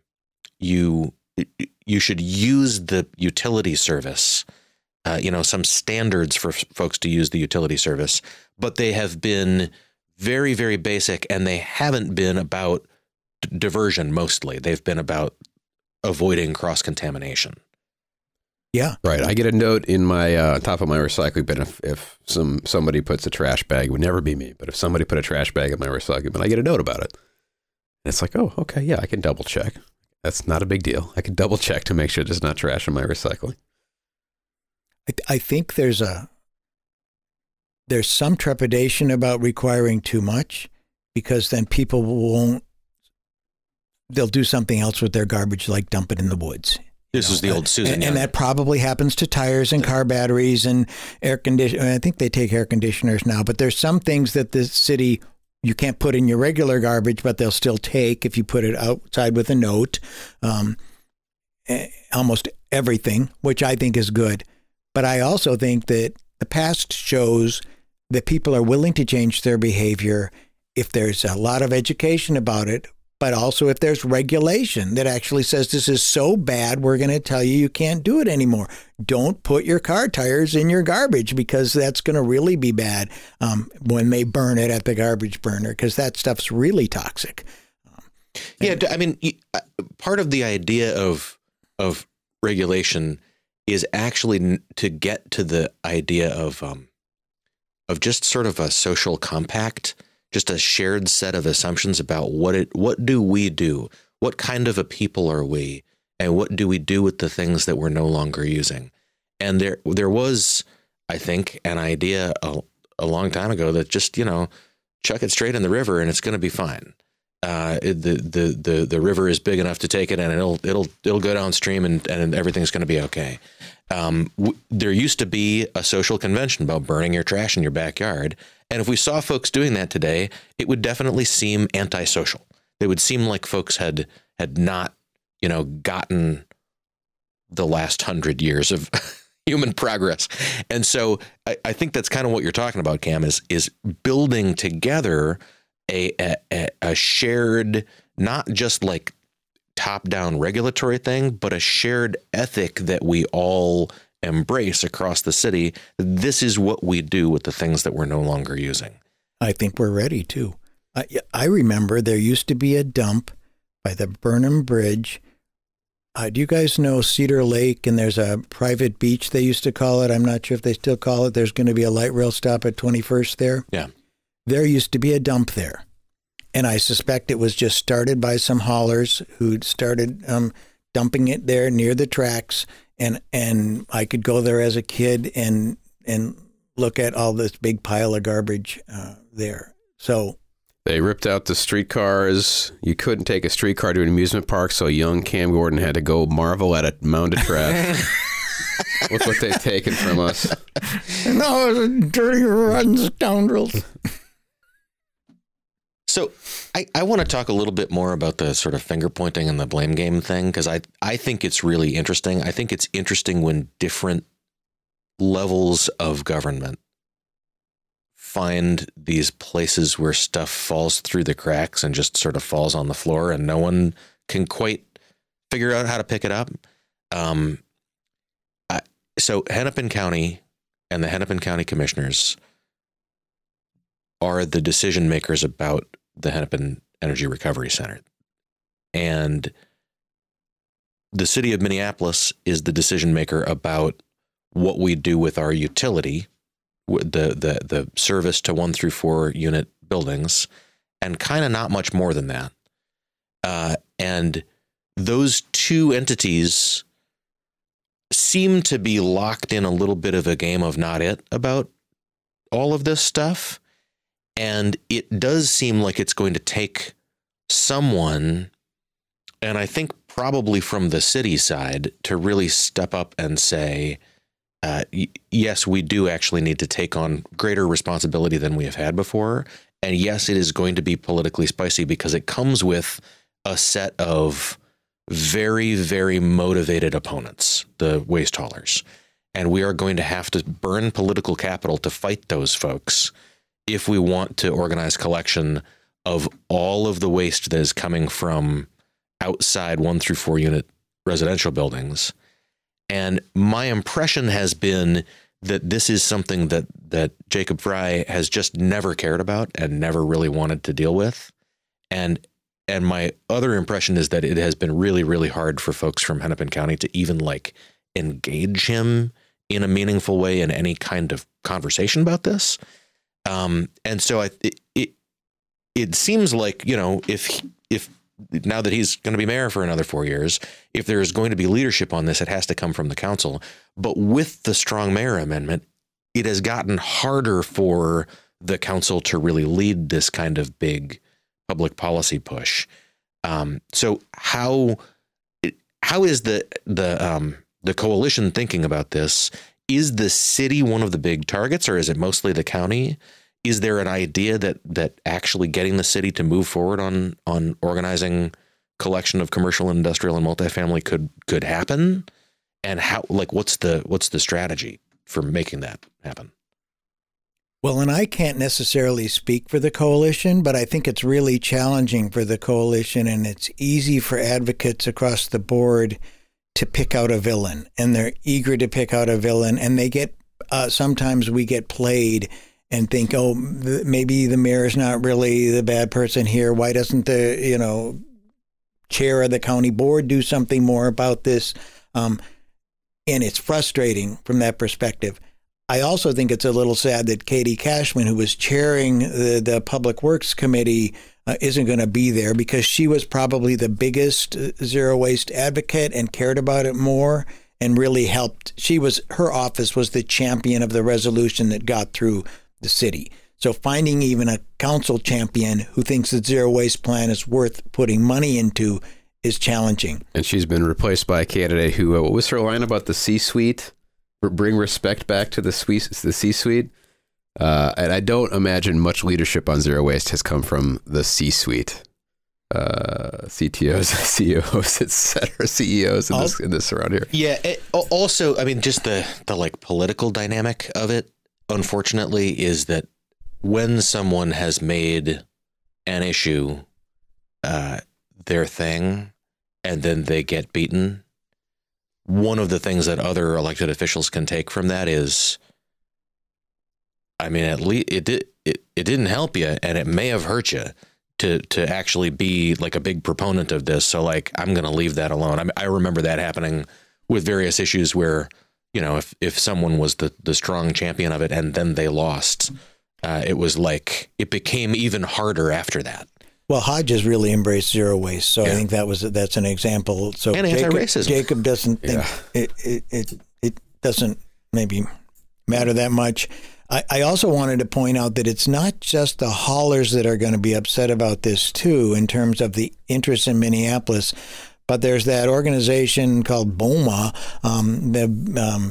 you you should use the utility service. Uh, you know, some standards for f- folks to use the utility service, but they have been very, very basic, and they haven't been about d- diversion mostly. They've been about avoiding cross-contamination. Yeah. Right. I get a note in my uh, top of my recycling bin if, if some somebody puts a trash bag. It would never be me, but if somebody put a trash bag in my recycling bin, I get a note about it. And it's like, oh, okay, yeah, I can double check. That's not a big deal. I can double check to make sure there's not trash in my recycling. I think there's a there's some trepidation about requiring too much, because then people won't, they'll do something else with their garbage, like dump it in the woods. This know, is the old Susan and, Young. and that probably happens to tires and car batteries and air condition. I think they take air conditioners now, but there's some things that the city, you can't put in your regular garbage, but they'll still take if you put it outside with a note. Um, almost everything, which I think is good. But I also think that the past shows that people are willing to change their behavior if there's a lot of education about it, but also if there's regulation that actually says this is so bad, we're going to tell you you can't do it anymore. Don't put your car tires in your garbage, because that's going to really be bad um, when they burn it at the garbage burner, because that stuff's really toxic. Um, yeah, I mean, part of the idea of of regulation is actually to get to the idea of um, of just sort of a social compact. Just a shared set of assumptions about what it, what do we do? What kind of a people are we? And what do we do with the things that we're no longer using? And there, there was, I think, an idea a, a long time ago that just, you know, chuck it straight in the river and it's going to be fine. Uh, the, the, the, the river is big enough to take it, and it'll, it'll, it'll go downstream, and, and everything's going to be okay. Um, w- there used to be a social convention about burning your trash in your backyard. And if we saw folks doing that today, it would definitely seem antisocial. It would seem like folks had, had not, you know, gotten the last hundred years of human progress. And so I, I think that's kind of what you're talking about, Cam, is, is building together a, a, a shared, not just like top-down regulatory thing, but a shared ethic that we all embrace across the city. This is what we do with the things that we're no longer using. I think we're ready too. I, I remember there used to be a dump by the Burnham Bridge. Uh, do you guys know Cedar Lake? And there's a private beach, they used to call it. I'm not sure if they still call it. There's going to be a light rail stop at twenty-first there. Yeah. There used to be a dump there. And I suspect it was just started by some haulers who'd started um, dumping it there near the tracks. And and I could go there as a kid and and look at all this big pile of garbage uh, there. So they ripped out the streetcars. You couldn't take a streetcar to an amusement park, so young Cam Gordon had to go marvel at a mound of trash. Look what they've taken from us. No, dirty, rotten scoundrels. So I, I want to talk a little bit more about the sort of finger pointing and the blame game thing, because I, I think it's really interesting. I think it's interesting when different levels of government find these places where stuff falls through the cracks and just sort of falls on the floor and no one can quite figure out how to pick it up. Um, I, so Hennepin County and the Hennepin County Commissioners are the decision makers about the Hennepin Energy Recovery Center. And the city of Minneapolis is the decision maker about what we do with our utility, the the the service to one through four unit buildings, and kind of not much more than that. Uh, and those two entities seem to be locked in a little bit of a game of not it about all of this stuff. And it does seem like it's going to take someone, and I think probably from the city side, to really step up and say, uh, y- yes, we do actually need to take on greater responsibility than we have had before. And yes, it is going to be politically spicy because it comes with a set of very, very motivated opponents, the waste haulers. And we are going to have to burn political capital to fight those folks if we want to organize collection of all of the waste that is coming from outside one through four unit residential buildings. And my impression has been that this is something that, that Jacob Frey has just never cared about and never really wanted to deal with. And, and my other impression is that it has been really, really hard for folks from Hennepin County to even like engage him in a meaningful way in any kind of conversation about this. Um, and so I, it, it, it seems like, you know, if, if now that he's going to be mayor for another four years, if there's going to be leadership on this, it has to come from the council. But with the strong mayor amendment, it has gotten harder for the council to really lead this kind of big public policy push. Um, so how how is the the um, the coalition thinking about this? Is the city one of the big targets, or is it mostly the county? Is there an idea that that actually getting the city to move forward on on organizing collection of commercial, industrial, and multifamily could could happen? And how, like, what's the what's the strategy for making that happen? Well, and I can't necessarily speak for the coalition, but I think it's really challenging for the coalition, and it's easy for advocates across the board to pick out a villain, and they're eager to pick out a villain, and they get, uh, sometimes we get played and think, oh, th- maybe the mayor is not really the bad person here. Why doesn't the, you know, chair of the county board do something more about this? Um, and it's frustrating from that perspective. I also think it's a little sad that Katie Cashman, who was chairing the, the Public Works Committee, uh, isn't going to be there, because she was probably the biggest zero waste advocate and cared about it more and really helped. She was, her office was the champion of the resolution that got through the city. So finding even a council champion who thinks the zero waste plan is worth putting money into is challenging. And she's been replaced by a candidate who, uh, what was her line about the C-suite? Bring respect back to the suite, the C-suite. Uh, and I don't imagine much leadership on zero waste has come from the C-suite. Uh, C T Os, C E Os, et cetera, C E Os in this, in this around here. Yeah. It, also, I mean, just the, the like political dynamic of it, unfortunately, is that when someone has made an issue uh, their thing and then they get beaten, one of the things that other elected officials can take from that is, I mean, at least it did, it, it didn't help you, and it may have hurt you to, to actually be like a big proponent of this. So like, I'm going to leave that alone. I mean, I remember that happening with various issues where, you know, if, if someone was the, the strong champion of it and then they lost, uh, it was like, it became even harder after that. Well, Hodges really embraced zero waste, so yeah. I think that was that's an example. So and Jacob, anti-racism. Jacob doesn't think yeah. it, it it it doesn't maybe matter that much. I, I also wanted to point out that it's not just the haulers that are going to be upset about this too, in terms of the interest in Minneapolis, but there's that organization called BOMA, um, the um,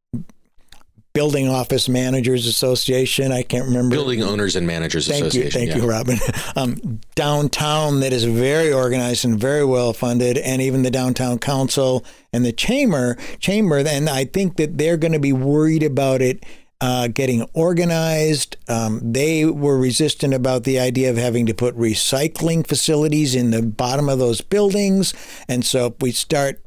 Building Office Managers Association. I can't remember. Building Owners and Managers thank Association. You, thank yeah. you, Robin. Um, downtown, that is very organized and very well funded, and even the Downtown Council and the Chamber. Chamber, and I think that they're going to be worried about it uh, getting organized. Um, they were resistant about the idea of having to put recycling facilities in the bottom of those buildings, and so if we start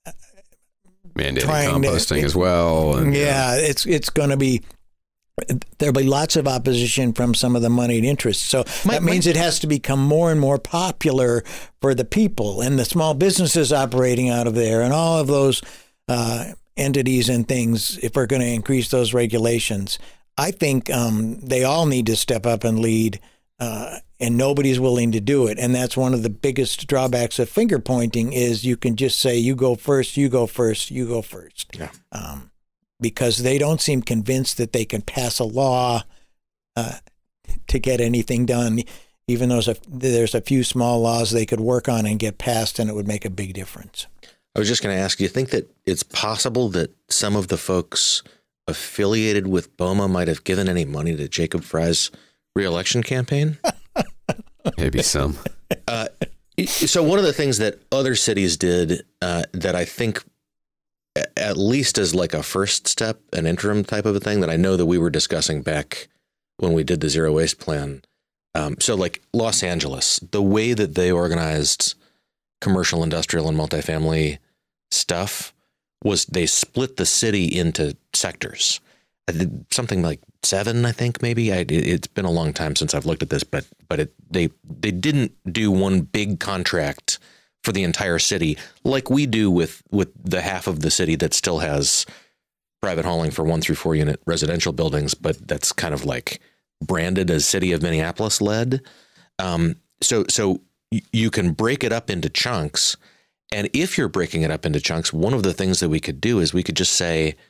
mandating composting to, as well. And, yeah, uh, it's it's going to be, there'll be lots of opposition from some of the moneyed interests. So my, that means my, it has to become more and more popular for the people and the small businesses operating out of there and all of those uh, entities and things, if we're going to increase those regulations. I think um, they all need to step up and lead, uh, and nobody's willing to do it. And that's one of the biggest drawbacks of finger pointing is you can just say, you go first, you go first, you go first. Yeah. Um, because they don't seem convinced that they can pass a law uh, to get anything done, even though there's a, there's a few small laws they could work on and get passed, and it would make a big difference. I was just going to ask, do you think that it's possible that some of the folks affiliated with BOMA might have given any money to Jacob Fry's reelection campaign? Maybe some. Uh, so one of the things that other cities did uh, that I think at least as like a first step, an interim type of a thing that I know that we were discussing back when we did the zero waste plan. Um, so like Los Angeles, the way that they organized commercial, industrial, and multifamily stuff was they split the city into sectors. Something like seven, I think, maybe. I, it's been a long time since I've looked at this, but but it, they they didn't do one big contract for the entire city like we do with with the half of the city that still has private hauling for one through four unit residential buildings, but that's kind of like branded as City of Minneapolis led. Um, so so you can break it up into chunks, and if you're breaking it up into chunks, one of the things that we could do is we could just say,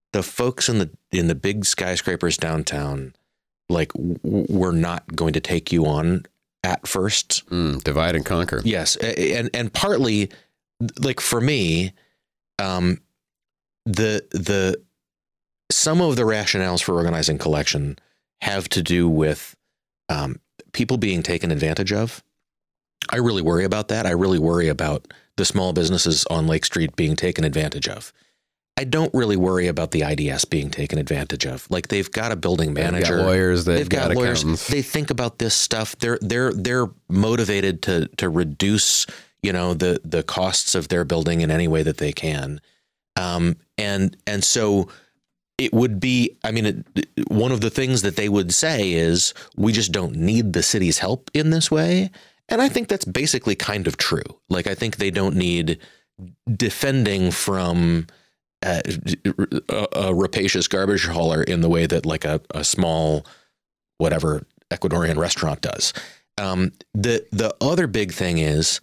the folks in the in the big skyscrapers downtown, like, w- we're not going to take you on at first. Mm, divide and conquer. Yes, and and partly, like for me, um, the the some of the rationales for organizing collection have to do with um, people being taken advantage of. I really worry about that. I really worry about the small businesses on Lake Street being taken advantage of. I don't really worry about the I D S being taken advantage of. Like, they've got a building manager, they've got lawyers, they've, they've got, got lawyers. accountants. They think about this stuff. They're they're they're motivated to to reduce, you know, the the costs of their building in any way that they can. Um, and and so it would be, I mean, it, one of the things that they would say is, we just don't need the city's help in this way. And I think that's basically kind of true. Like, I think they don't need defending from uh, a, a rapacious garbage hauler in the way that like a, a small, whatever, Ecuadorian restaurant does. Um, the the other big thing is,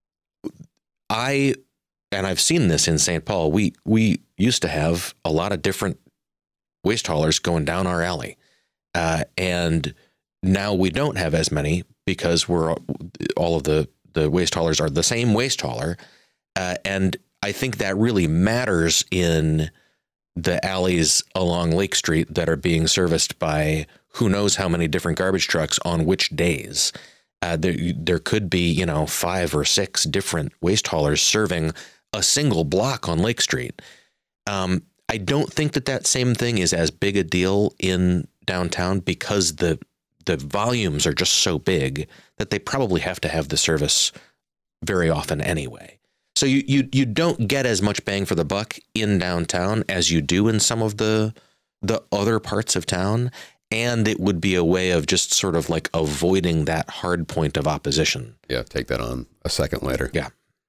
I, and I've seen this in Saint Paul, we we used to have a lot of different waste haulers going down our alley. Uh, and now we don't have as many, because we're all of the, the waste haulers are the same waste hauler. Uh, and I think that really matters in the alleys along Lake Street that are being serviced by who knows how many different garbage trucks on which days. Uh, there, there could be, you know, five or six different waste haulers serving a single block on Lake Street. Um, I don't think that that same thing is as big a deal in downtown, because the the volumes are just so big that they probably have to have the service very often anyway. So you you you don't get as much bang for the buck in downtown as you do in some of the the other parts of town. And it would be a way of just sort of like avoiding that hard point of opposition. Yeah, take that on a second later. Yeah.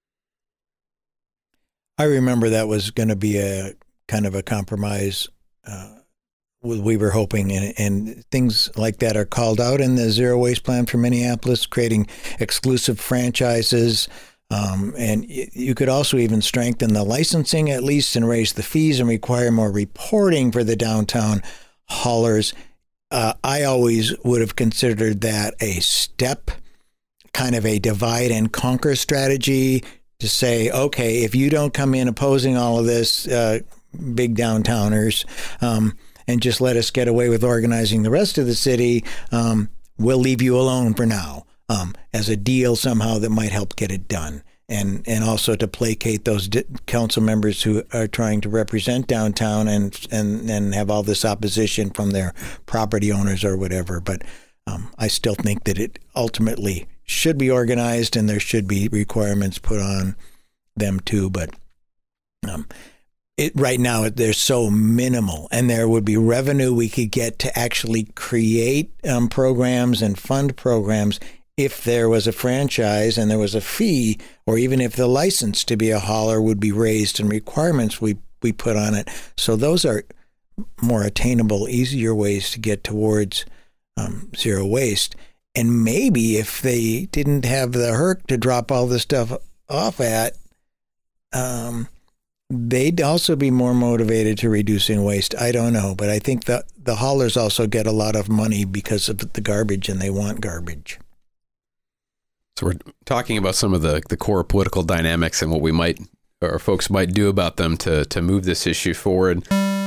I remember that was going to be a kind of a compromise. Uh, we were hoping, and, and things like that are called out in the zero waste plan for Minneapolis, creating exclusive franchises. Um, and you could also even strengthen the licensing at least, and raise the fees and require more reporting for the downtown haulers. Uh, I always would have considered that a step, kind of a divide and conquer strategy, to say, okay, if you don't come in opposing all of this, uh, big downtowners, um, and just let us get away with organizing the rest of the city, um, we'll leave you alone for now, um, as a deal somehow that might help get it done. And and also to placate those di- council members who are trying to represent downtown and and, and have all this opposition from their property owners or whatever. But um, I still think that it ultimately should be organized, and there should be requirements put on them too. But um, it right now they're so minimal, and there would be revenue we could get to actually create um, programs and fund programs if there was a franchise and there was a fee, or even if the license to be a hauler would be raised and requirements we, we put on it. So those are more attainable, easier ways to get towards um, zero waste. And maybe if they didn't have the H R C to drop all this stuff off at, um, they'd also be more motivated to reducing waste. I don't know, but I think that the haulers also get a lot of money because of the garbage, and they want garbage. So we're talking about some of the, the core political dynamics and what we might, or folks might do about them to, to move this issue forward.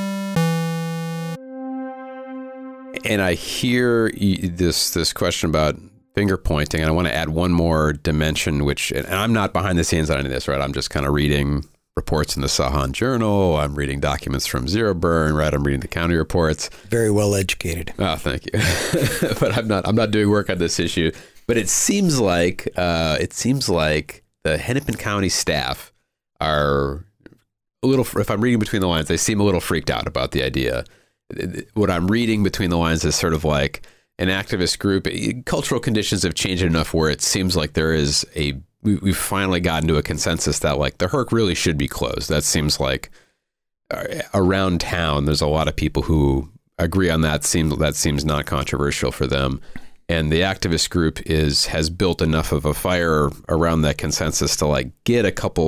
And I hear this this question about finger pointing, and I want to add one more dimension, which, and I'm not behind the scenes on any of this, right? I'm just kind of reading reports in the Sahan Journal. I'm reading documents from Zero Burn, right? I'm reading the county reports. Very well educated. Oh, thank you. But I'm not I'm not doing work on this issue. But it seems like uh, it seems like the Hennepin County staff are a little, if I'm reading between the lines, they seem a little freaked out about the idea. What I'm reading between the lines is sort of like an activist group. Cultural conditions have changed enough where it seems like there is a, we've finally gotten to a consensus that like the H R C really should be closed. That seems like around town, there's a lot of people who agree on that. Seems that seems not controversial for them. And the activist group is has built enough of a fire around that consensus to like get a couple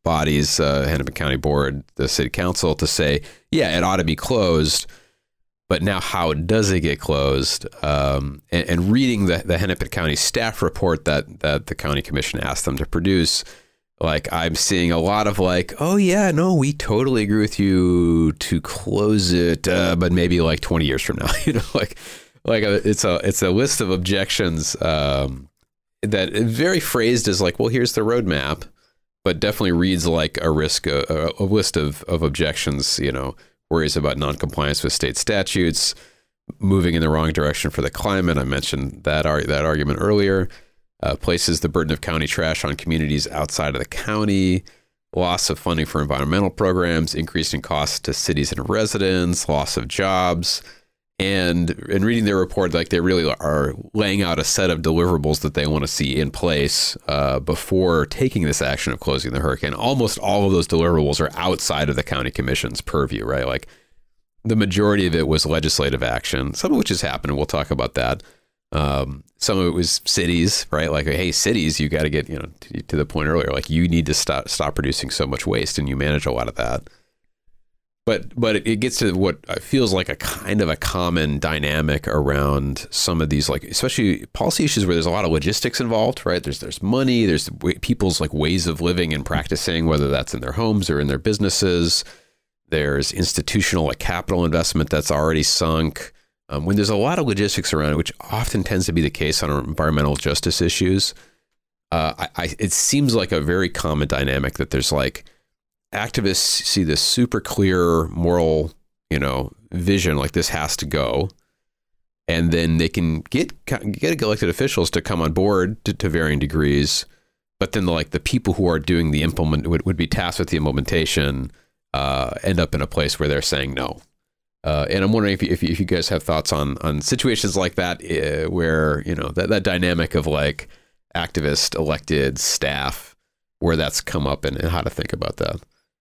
bodies, uh, Hennepin County Board, the City Council, to say, yeah, it ought to be closed. But now how does it get closed? Um, and, and reading the, the Hennepin County staff report that, that the county commission asked them to produce, like I'm seeing a lot of like, oh yeah, no, we totally agree with you to close it, uh, but maybe like twenty years from now, you know, like like a, it's a it's a list of objections um, that very phrased as like, well, here's the roadmap, but definitely reads like a risk a, a list of of objections, you know. Worries about noncompliance with state statutes, moving in the wrong direction for the climate. I mentioned that ar- that argument earlier. Uh, places the burden of county trash on communities outside of the county. Loss of funding for environmental programs, increasing costs to cities and residents, loss of jobs. And in reading their report, like they really are laying out a set of deliverables that they want to see in place uh, before taking this action of closing the hurricane. Almost all of those deliverables are outside of the county commission's purview, right? Like the majority of it was legislative action, some of which has happened, and we'll talk about that. Um, some of it was cities, right? Like, hey, cities, you got to get, you know, to, to the point earlier, like you need to stop stop producing so much waste, and you manage a lot of that. But but it gets to what feels like a kind of a common dynamic around some of these, like especially policy issues where there's a lot of logistics involved, right? There's there's money, there's people's like ways of living and practicing, whether that's in their homes or in their businesses. There's institutional like capital investment that's already sunk. Um, when there's a lot of logistics around it, which often tends to be the case on environmental justice issues, uh, I, I, it seems like a very common dynamic that there's like, activists see this super clear moral, you know, vision, like this has to go, and then they can get get elected officials to come on board to, to varying degrees, but then like the people who are doing the implement would, would be tasked with the implementation uh, end up in a place where they're saying no. Uh, and I'm wondering if you, if you, if you guys have thoughts on on situations like that, uh, where you know that that dynamic of like activist elected staff, where that's come up, and, and how to think about that.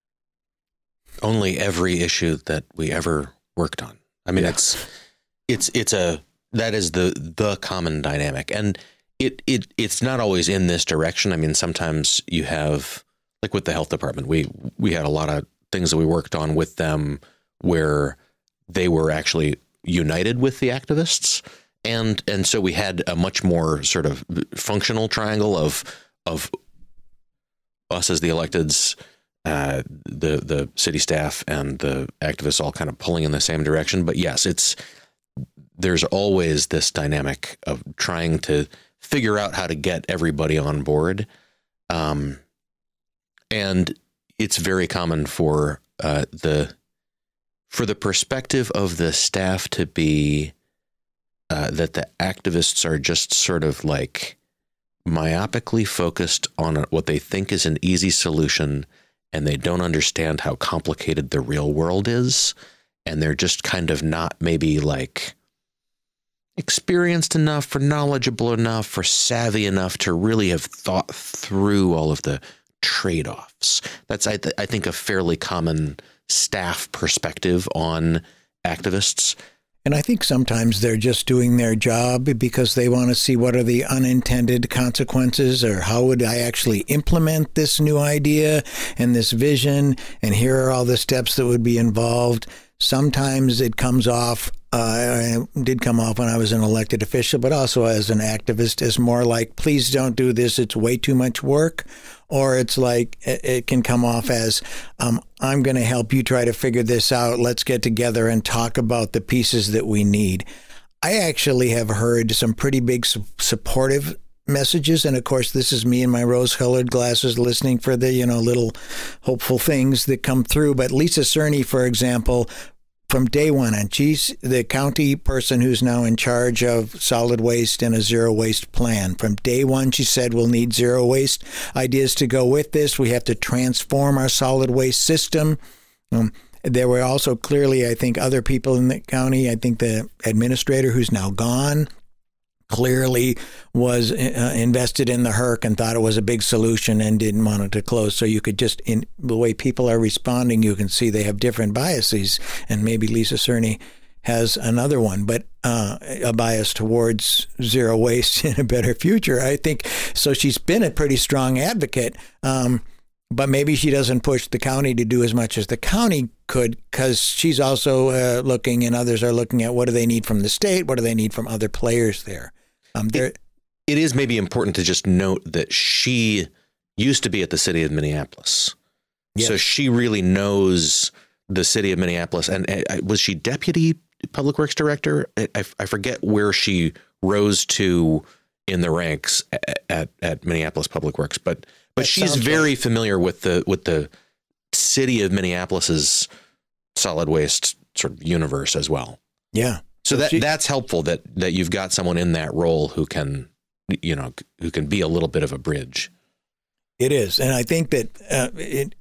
Only every issue that we ever worked on. I mean, yeah. it's, it's, it's a, that is the, the common dynamic. And it, it, it's not always in this direction. I mean, sometimes you have, like with the health department, we, we had a lot of things that we worked on with them where they were actually united with the activists. And, and so we had a much more sort of functional triangle of, of us as the electeds, Uh, the the city staff and the activists all kind of pulling in the same direction. But yes, it's there's always this dynamic of trying to figure out how to get everybody on board. Um, and it's very common for uh, the for the perspective of the staff to be uh, that the activists are just sort of like myopically focused on what they think is an easy solution, and they don't understand how complicated the real world is. And they're just kind of not maybe like experienced enough or knowledgeable enough or savvy enough to really have thought through all of the trade-offs. That's, I, th- I think, a fairly common staff perspective on activists. And I think sometimes they're just doing their job because they want to see what are the unintended consequences, or how would I actually implement this new idea and this vision, and here are all the steps that would be involved. Sometimes it comes off, uh, it did come off when I was an elected official, but also as an activist, as more like, please don't do this, it's way too much work. Or it's like, it can come off as, um, I'm going to help you try to figure this out. Let's get together and talk about the pieces that we need. I actually have heard some pretty big su- supportive messages. And of course, this is me in my rose-colored glasses listening for the, you know, little hopeful things that come through. But Lisa Cerny, for example, from day one, and she's the county person who's now in charge of solid waste and a zero waste plan. From day one, she said, we'll need zero waste ideas to go with this. We have to transform our solid waste system. Um, there were also clearly, I think, other people in the county. I think the administrator, who's now gone, clearly was uh, invested in the H R C and thought it was a big solution and didn't want it to close. So you could just, in the way people are responding, you can see they have different biases. And maybe Lisa Cerny has another one, but uh, a bias towards zero waste in a better future, I think. So she's been a pretty strong advocate. Um, but maybe she doesn't push the county to do as much as the county could, because she's also uh, looking, and others are looking at what do they need from the state, what do they need from other players there. Um, it, it is maybe important to just note that she used to be at the city of Minneapolis. Yes. So she really knows the city of Minneapolis. And uh, was she deputy public works director? I, I, I forget where she rose to in the ranks at, at, at Minneapolis Public Works, but but that she's very right. familiar with the with the city of Minneapolis's solid waste sort of universe as well. Yeah. So, so that she, that's helpful that that you've got someone in that role who can, you know, who can be a little bit of a bridge. It is. And I think that uh, it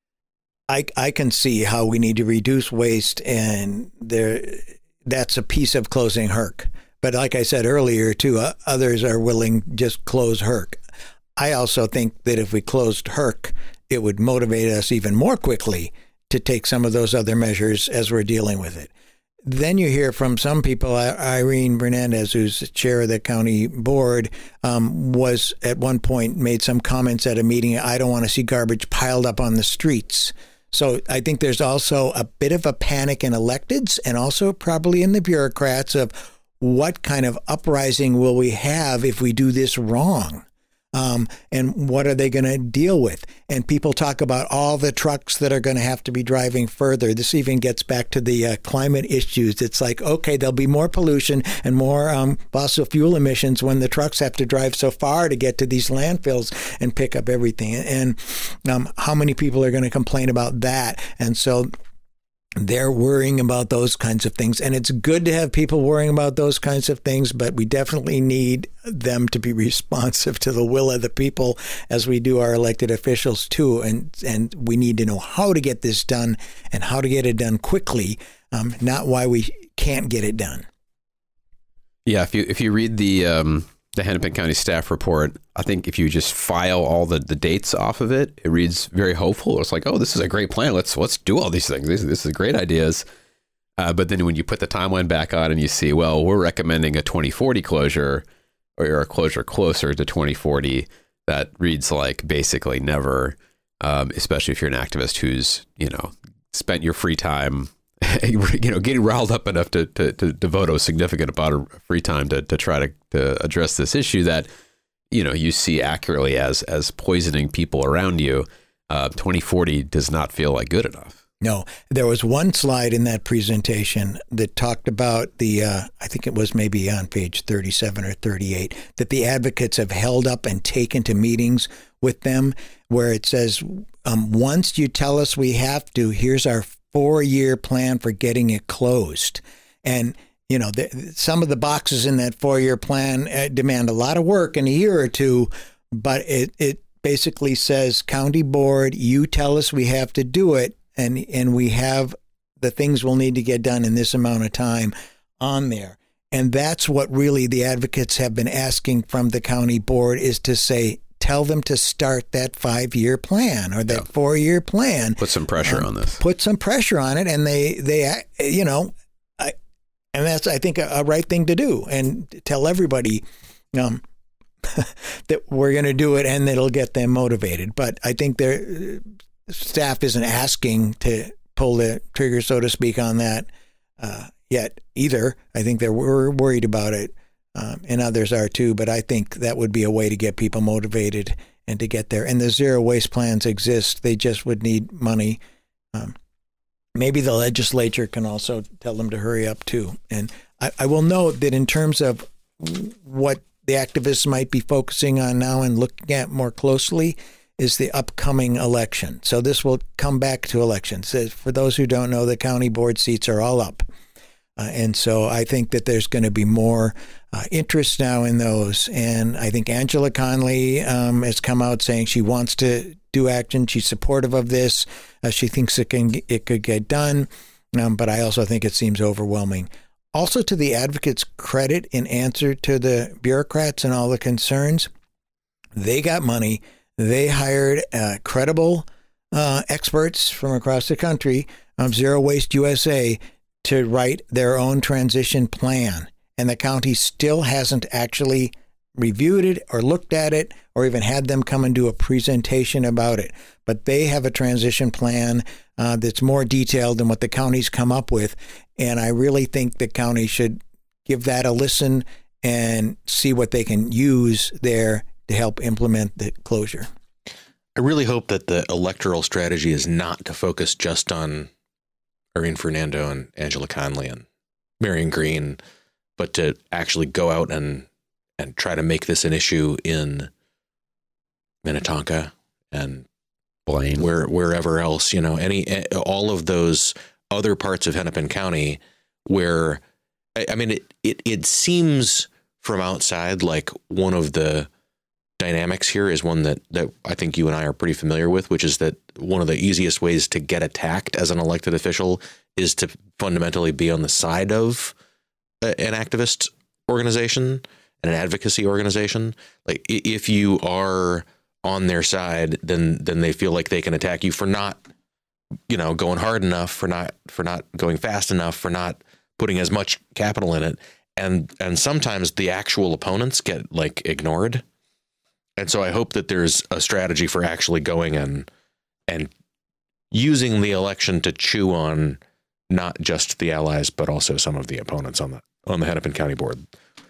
I I can see how we need to reduce waste, and there that's a piece of closing H E R C. But like I said earlier, too, uh, others are willing to just close H E R C. I also think that if we closed H E R C, it would motivate us even more quickly to take some of those other measures as we're dealing with it. Then you hear from some people, Irene Bernandez, who's the chair of the county board, um, was at one point made some comments at a meeting, I don't want to see garbage piled up on the streets. So I think there's also a bit of a panic in electeds, and also probably in the bureaucrats, of what kind of uprising will we have if we do this wrong? Um, and what are they going to deal with? And people talk about all the trucks that are going to have to be driving further. This even gets back to the uh, climate issues. It's like, okay, there'll be more pollution and more um, fossil fuel emissions when the trucks have to drive so far to get to these landfills and pick up everything. And um, how many people are going to complain about that? And so they're worrying about those kinds of things. And it's good to have people worrying about those kinds of things, but we definitely need them to be responsive to the will of the people as we do our elected officials too. And and we need to know how to get this done and how to get it done quickly, um, not why we can't get it done. Yeah, if you if you read the um, the Hennepin County staff report, I think if you just file all the, the dates off of it, it reads very hopeful. It's like, oh, this is a great plan. Let's let's do all these things. This, this is great ideas. Uh, but then when you put the timeline back on and you see, well, we're recommending a twenty forty closure, or a closure closer to twenty forty, that reads like basically never, um, especially if you're an activist who's, you know, spent your free time you know, getting riled up enough to, to, to devote a significant amount of free time to, to try to, to address this issue that, you know, you see accurately as, as poisoning people around you. Uh, twenty forty does not feel like good enough. No, there was one slide in that presentation that talked about the, uh, I think it was maybe on page thirty-seven or thirty-eight, that the advocates have held up and taken to meetings with them, where it says, um, once you tell us we have to, here's our four-year plan for getting it closed. And, you know, the, some of the boxes in that four-year plan uh, demand a lot of work in a year or two, but it, it basically says, county board, you tell us we have to do it, and, and we have the things we'll need to get done in this amount of time on there. And that's what really the advocates have been asking from the county board, is to say, tell them to start that five-year plan or that yeah. four-year plan. Put some pressure um, on this. Put some pressure on it, and they, they, you know, I, and that's, I think, a, a right thing to do, and tell everybody um, that we're going to do it, and it'll get them motivated. But I think their staff isn't asking to pull the trigger, so to speak, on that uh, yet either. I think they're wor- worried about it. Um, and others are too, but I think that would be a way to get people motivated and to get there. And the zero waste plans exist. They just would need money. Um, maybe the legislature can also tell them to hurry up too. And I, I will note that in terms of what the activists might be focusing on now and looking at more closely is the upcoming election. So this will come back to elections. For those who don't know, the county board seats are all up. Uh, and so I think that there's going to be more uh, interest now in those. And I think Angela Conley um, has come out saying she wants to do action. She's supportive of this. Uh, she thinks it can it could get done. Um, but I also think it seems overwhelming. Also, to the advocates' credit, in answer to the bureaucrats and all the concerns, they got money. They hired uh, credible uh, experts from across the country, um, Zero Waste U S A, to write their own transition plan. And the county still hasn't actually reviewed it or looked at it or even had them come and do a presentation about it. But they have a transition plan uh, that's more detailed than what the county's come up with. And I really think the county should give that a listen and see what they can use there to help implement the closure. I really hope that the electoral strategy is not to focus just on Irene Fernando and Angela Conley and Marion Green, but to actually go out and and try to make this an issue in Minnetonka and Blaine, where wherever else, you know, any all of those other parts of Hennepin County where, I, I mean, it, it it seems from outside like one of the dynamics here is one that that I think you and I are pretty familiar with, which is that one of the easiest ways to get attacked as an elected official is to fundamentally be on the side of a, an activist organization, an advocacy organization. Like if you are on their side, then then they feel like they can attack you for not, you know, going hard enough, for not for not going fast enough, for not putting as much capital in it. And and sometimes the actual opponents get like ignored. And so I hope that there's a strategy for actually going and and using the election to chew on not just the allies, but also some of the opponents on the on the Hennepin County board.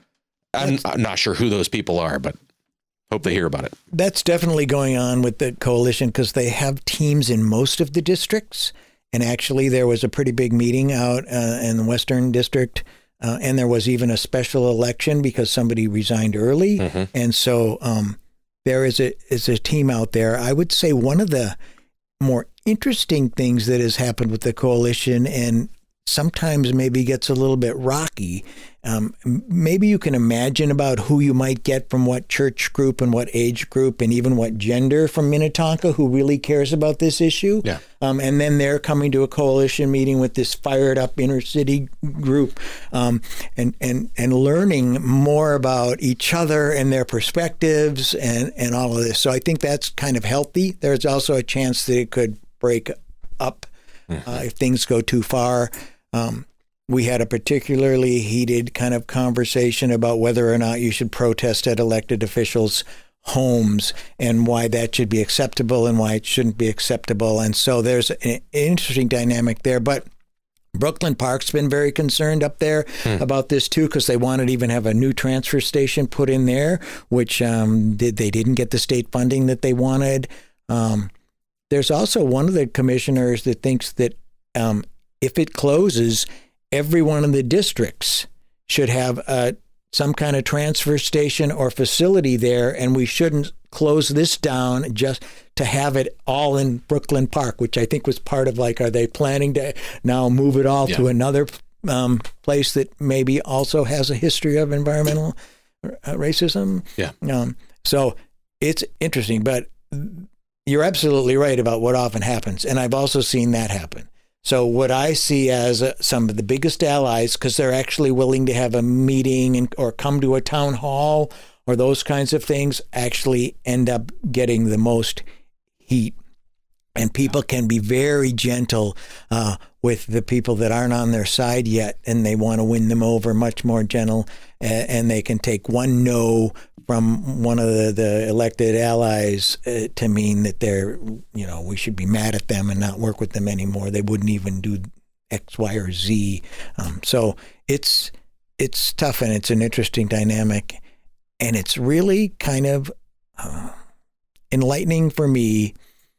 I'm, I'm not sure who those people are, but hope they hear about it. That's definitely going on with the coalition because they have teams in most of the districts. And actually, there was a pretty big meeting out uh, in the Western District. Uh, and there was even a special election because somebody resigned early. Mm-hmm. And so um, there is a, is a team out there. I would say one of the more interesting things that has happened with the coalition and sometimes maybe gets a little bit rocky. Um, maybe you can imagine about who you might get from what church group and what age group and even what gender from Minnetonka who really cares about this issue. Yeah. Um, and then they're coming to a coalition meeting with this fired up inner city group um, and, and, and learning more about each other and their perspectives and, and all of this. So I think that's kind of healthy. There's also a chance that it could break up mm-hmm. uh, if things go too far. Um, we had a particularly heated kind of conversation about whether or not you should protest at elected officials' homes and why that should be acceptable and why it shouldn't be acceptable. And so there's an interesting dynamic there. But Brooklyn Park's been very concerned up there hmm. about this, too, because they wanted to even have a new transfer station put in there, which um, did, they didn't get the state funding that they wanted. Um, there's also one of the commissioners that thinks that um, if it closes, every one of the districts should have uh, some kind of transfer station or facility there, and we shouldn't close this down just to have it all in Brooklyn Park, which I think was part of like, are they planning to now move it all yeah. to another um, place that maybe also has a history of environmental uh, racism? Yeah. Um, so it's interesting, but you're absolutely right about what often happens, and I've also seen that happen. So what I see as uh, some of the biggest allies, because they're actually willing to have a meeting and, or come to a town hall or those kinds of things, actually end up getting the most heat. And people can be very gentle uh, with the people that aren't on their side yet, and they want to win them over, much more gentle. Uh, and they can take one no from one of the, the elected allies uh, to mean that they're, you know, we should be mad at them and not work with them anymore. They wouldn't even do X, Y, or Z. Um, so it's it's tough, and it's an interesting dynamic. And it's really kind of uh, enlightening for me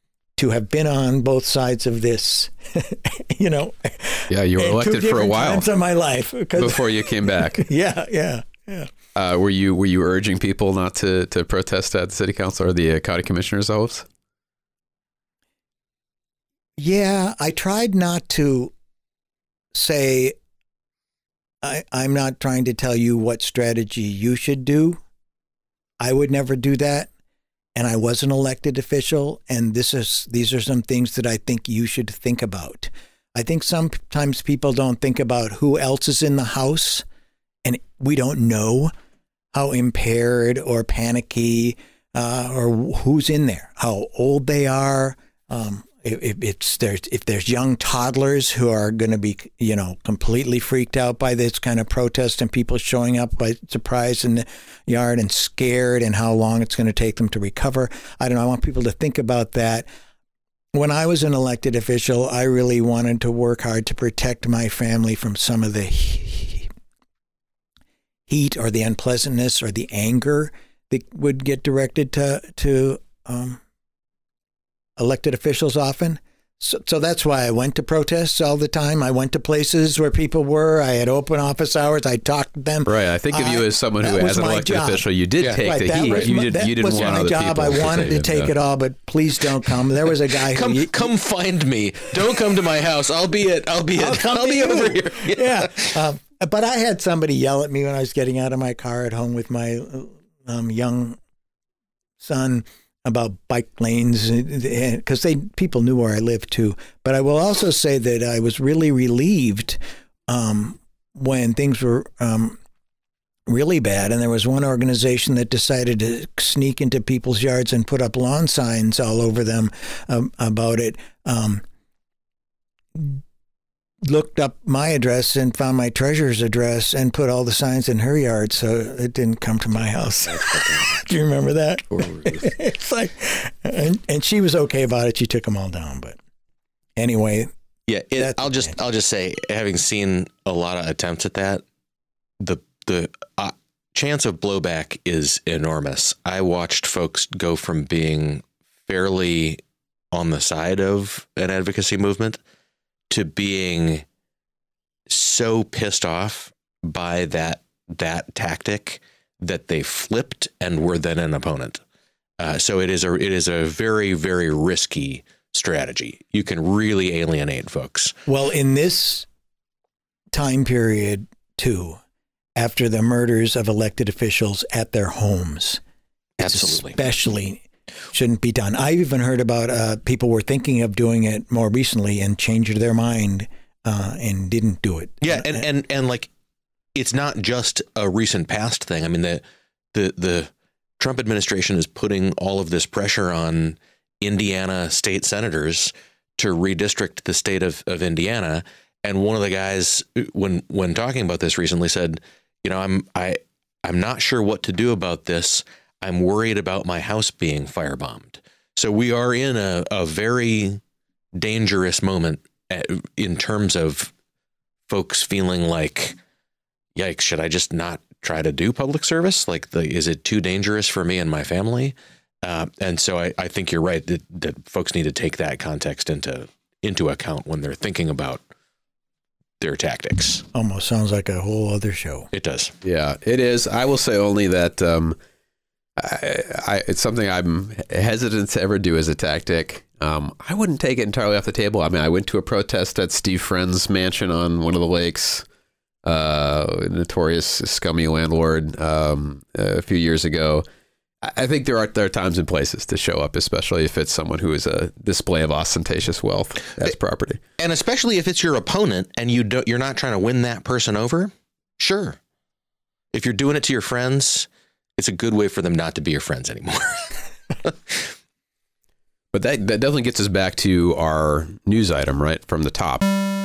to have been on both sides of this, you know. Yeah, you were elected for a while. Times of my life before you came back. yeah, yeah, yeah. Uh, were you were you urging people not to, to protest at the city council or the uh, county commissioners' office? Yeah, I tried not to say, I, I'm not trying to tell you what strategy you should do. I would never do that. And I was an elected official, and this is these are some things that I think you should think about. I think sometimes people don't think about who else is in the house, and we don't know how impaired or panicky uh, or who's in there, how old they are. Um, if it's there's if there's young toddlers who are going to be, you know, completely freaked out by this kind of protest and people showing up by surprise in the yard and scared and how long it's going to take them to recover. I don't know. I want people to think about that. When I was an elected official, I really wanted to work hard to protect my family from some of the heat or the unpleasantness or the anger that would get directed to to um, elected officials often. So, so that's why I went to protests all the time. I went to places where people were. I had open office hours. I talked to them. Right. I think of you I, as someone who, that as was an my elected job. official, you did Yeah. take Right, the that heat. was You, my- did, that you didn't was want my other job. people I wanted to it, take yeah. it all, but please don't come. There was a guy who Come, you- come find me. Don't come to my house. I'll be at. I'll be I'll at. come I'll to be you. over here. Yeah. Um, but I had somebody yell at me when I was getting out of my car at home with my um, young son about bike lanes, because they people knew where I lived too. But I will also say that I was really relieved um, when things were um, really bad, and there was one organization that decided to sneak into people's yards and put up lawn signs all over them um, about it. Um, looked up my address and found my treasurer's address and put all the signs in her yard, so it didn't come to my house. Do you remember that? It's like, and, and she was okay about it. She took them all down, but anyway. Yeah, it, That's I'll just okay. I'll just say, having seen a lot of attempts at that, the the uh, chance of blowback is enormous. I watched folks go from being fairly on the side of an advocacy movement to being so pissed off by that that tactic that they flipped and were then an opponent. Uh, so it is a it is a very, very risky strategy. You can really alienate folks. Well, in this time period, too, after the murders of elected officials at their homes, it's Absolutely. especially shouldn't be done. I've even heard about uh, people were thinking of doing it more recently and changed their mind uh, and didn't do it. Yeah, and, and and like it's not just a recent past thing. I mean, the the the Trump administration is putting all of this pressure on Indiana state senators to redistrict the state of, of Indiana. And one of the guys, when when talking about this recently, said, you know, I'm I I'm not sure what to do about this. I'm worried about my house being firebombed. So we are in a, a very dangerous moment at, in terms of folks feeling like, yikes, should I just not try to do public service? Like, the, is it too dangerous for me and my family? Uh, and so I, I think you're right that, that folks need to take that context into into account when they're thinking about their tactics. Almost sounds like a whole other show. It does. Yeah, it is. I will say only that um, I, I, it's something I'm hesitant to ever do as a tactic. Um, I wouldn't take it entirely off the table. I mean, I went to a protest at Steve Friend's mansion on one of the lakes, uh, notorious scummy landlord, um, a few years ago. I think there are there are times and places to show up, especially if it's someone who is a display of ostentatious wealth as property. And especially if it's your opponent and you don't, you're not trying to win that person over. Sure. If you're doing it to your friends, it's a good way for them not to be your friends anymore. But that, that definitely gets us back to our news item, right, from the top,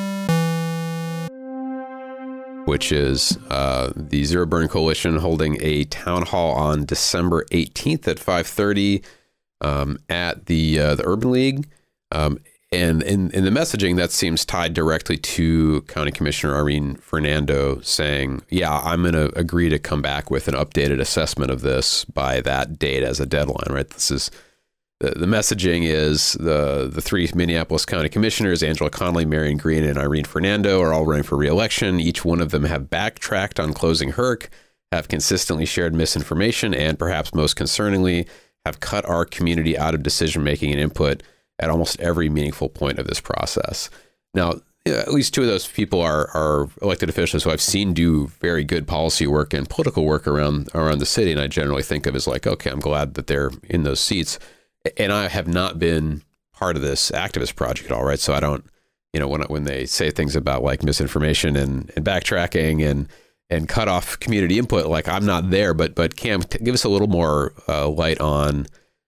which is uh, the Zero Burn Coalition holding a town hall on December eighteenth at five thirty um, at the uh, the Urban League. Um, and in, in the messaging, that seems tied directly to County Commissioner Irene Fernando saying, yeah, I'm going to agree to come back with an updated assessment of this by that date as a deadline, right? This is the, the messaging is the the three Minneapolis County Commissioners, Angela Connolly, Marion Green, and Irene Fernando, are all running for re-election. Each one of them have backtracked on closing H E R C, have consistently shared misinformation, and perhaps most concerningly, have cut our community out of decision-making and input at almost every meaningful point of this process. Now, at least two of those people are are elected officials who I've seen do very good policy work and political work around around the city, and I generally think of as like, okay, I'm glad that they're in those seats. And I have not been part of this activist project at all, right? So I don't, you know, when when they say things about like misinformation and, and backtracking and and cut off community input, like I'm not there. But but Cam, give us a little more uh, light on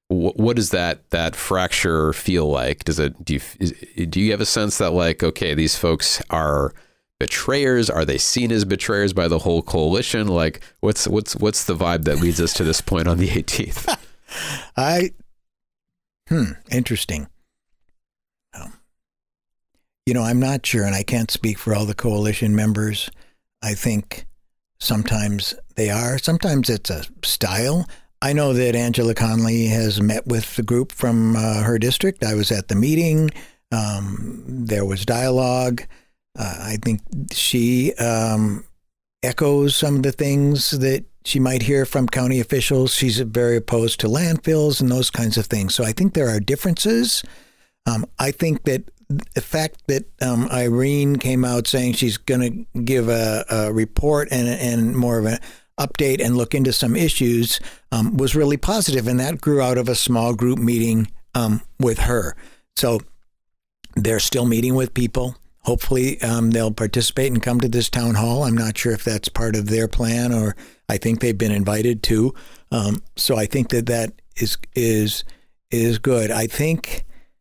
What, what does that that fracture feel like? Does it do you is, do you have a sense that like, okay, these folks are betrayers? Are they seen as betrayers by the whole coalition? Like, what's what's what's the vibe that leads us to this point on the eighteenth? I, hmm, interesting. Um, you know, I'm not sure, and I can't speak for all the coalition members. I think sometimes they are. Sometimes it's a style. I know that Angela Connolly has met with the group from uh, her district. I was at the meeting. Um, there was dialogue. Uh, I think she um, echoes some of the things that she might hear from county officials. She's very opposed to landfills and those kinds of things. So I think there are differences. Um, I think that the fact that um, Irene came out saying she's going to give a, a report and, and more of an update and look into some issues um, was really positive, and that grew out of a small group meeting um, with her. So they're still meeting with people. Hopefully um, they'll participate and come to this town hall. I'm not sure if that's part of their plan, or I think they've been invited to. Um, so I think that that is is is good. I think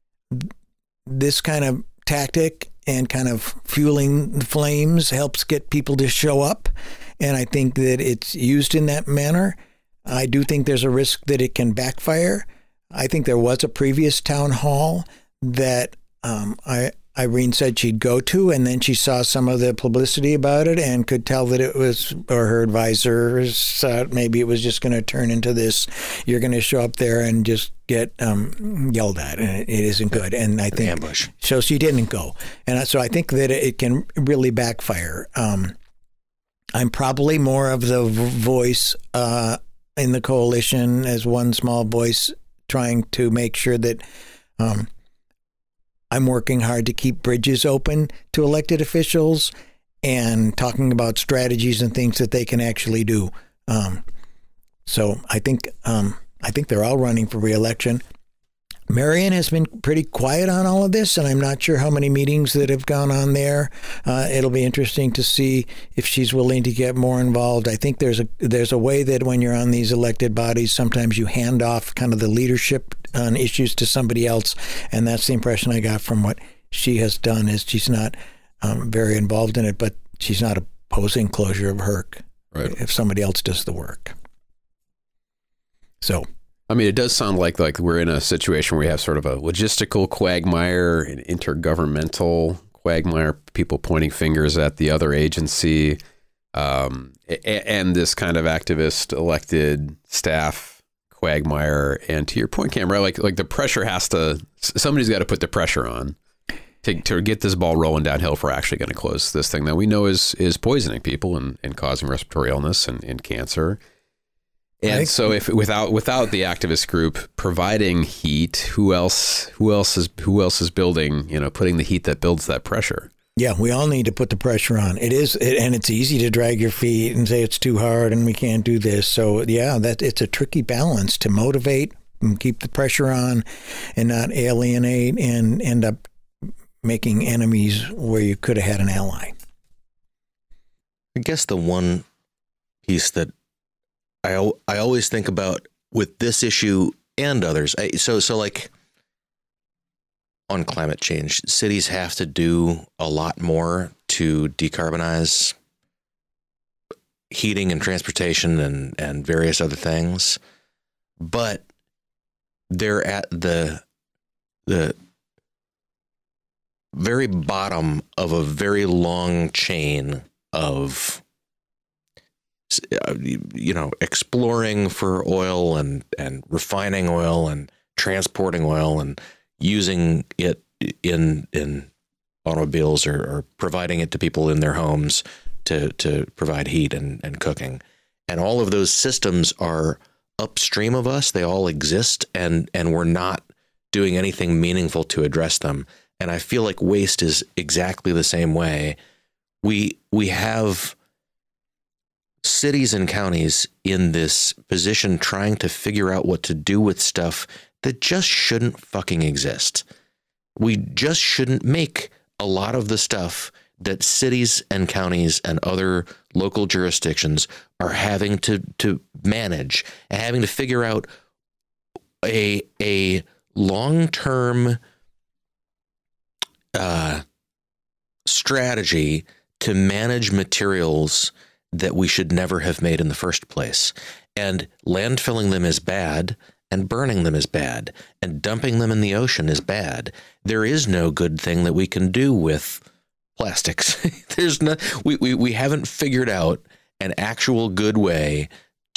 this kind of tactic and kind of fueling the flames helps get people to show up. And I think that it's used in that manner. I do think there's a risk that it can backfire. I think there was a previous town hall that um, I, Irene said she'd go to, and then she saw some of the publicity about it and could tell that it was, or her advisors thought maybe it was just going to turn into this, you're going to show up there and just get um, yelled at, and it isn't good. And I think, ambush. So she didn't go. And so I think that it can really backfire. Um, I'm probably more of the voice uh, in the coalition as one small voice trying to make sure that um, I'm working hard to keep bridges open to elected officials and talking about strategies and things that they can actually do. Um, so I think um, I think they're all running for re-election. Marion has been pretty quiet on all of this, and I'm not sure how many meetings that have gone on there. Uh, it'll be interesting to see if she's willing to get more involved. I think there's a there's a way that when you're on these elected bodies, sometimes you hand off kind of the leadership on issues to somebody else, and that's the impression I got from what she has done. Is she's not um, very involved in it, but she's not opposing closure of Herc right. if somebody else does the work. So. I mean, it does sound like like we're in a situation where we have sort of a logistical quagmire, an intergovernmental quagmire, people pointing fingers at the other agency, um, and this kind of activist elected staff quagmire. And to your point, Cameron, like like the pressure has to, somebody's got to put the pressure on to to get this ball rolling downhill if we're actually going to close this thing that we know is is poisoning people and, and causing respiratory illness and, and cancer. And so, if without without the activist group providing heat, who else who else is who else is building? You know, putting the heat that builds that pressure. Yeah, we all need to put the pressure on. It is, it, and it's easy to drag your feet and say it's too hard and we can't do this. So yeah, that it's a tricky balance to motivate and keep the pressure on, and not alienate and end up making enemies where you could have had an ally. I guess the one piece that I, I always think about with this issue and others. I, so, so like on climate change, cities have to do a lot more to decarbonize heating and transportation and, and various other things. But they're at the, the very bottom of a very long chain of, you know, exploring for oil and, and refining oil and transporting oil and using it in in automobiles or, or providing it to people in their homes to, to provide heat and, and cooking. And all of those systems are upstream of us. They all exist, and, and we're not doing anything meaningful to address them. And I feel like waste is exactly the same way. We we have cities and counties in this position trying to figure out what to do with stuff that just shouldn't fucking exist. We just shouldn't make a lot of the stuff that cities and counties and other local jurisdictions are having to, to manage and having to figure out a a long-term uh, strategy to manage materials that we should never have made in the first place. And landfilling them is bad, and burning them is bad, and dumping them in the ocean is bad. There is no good thing that we can do with plastics. There's no, we, we, we haven't figured out an actual good way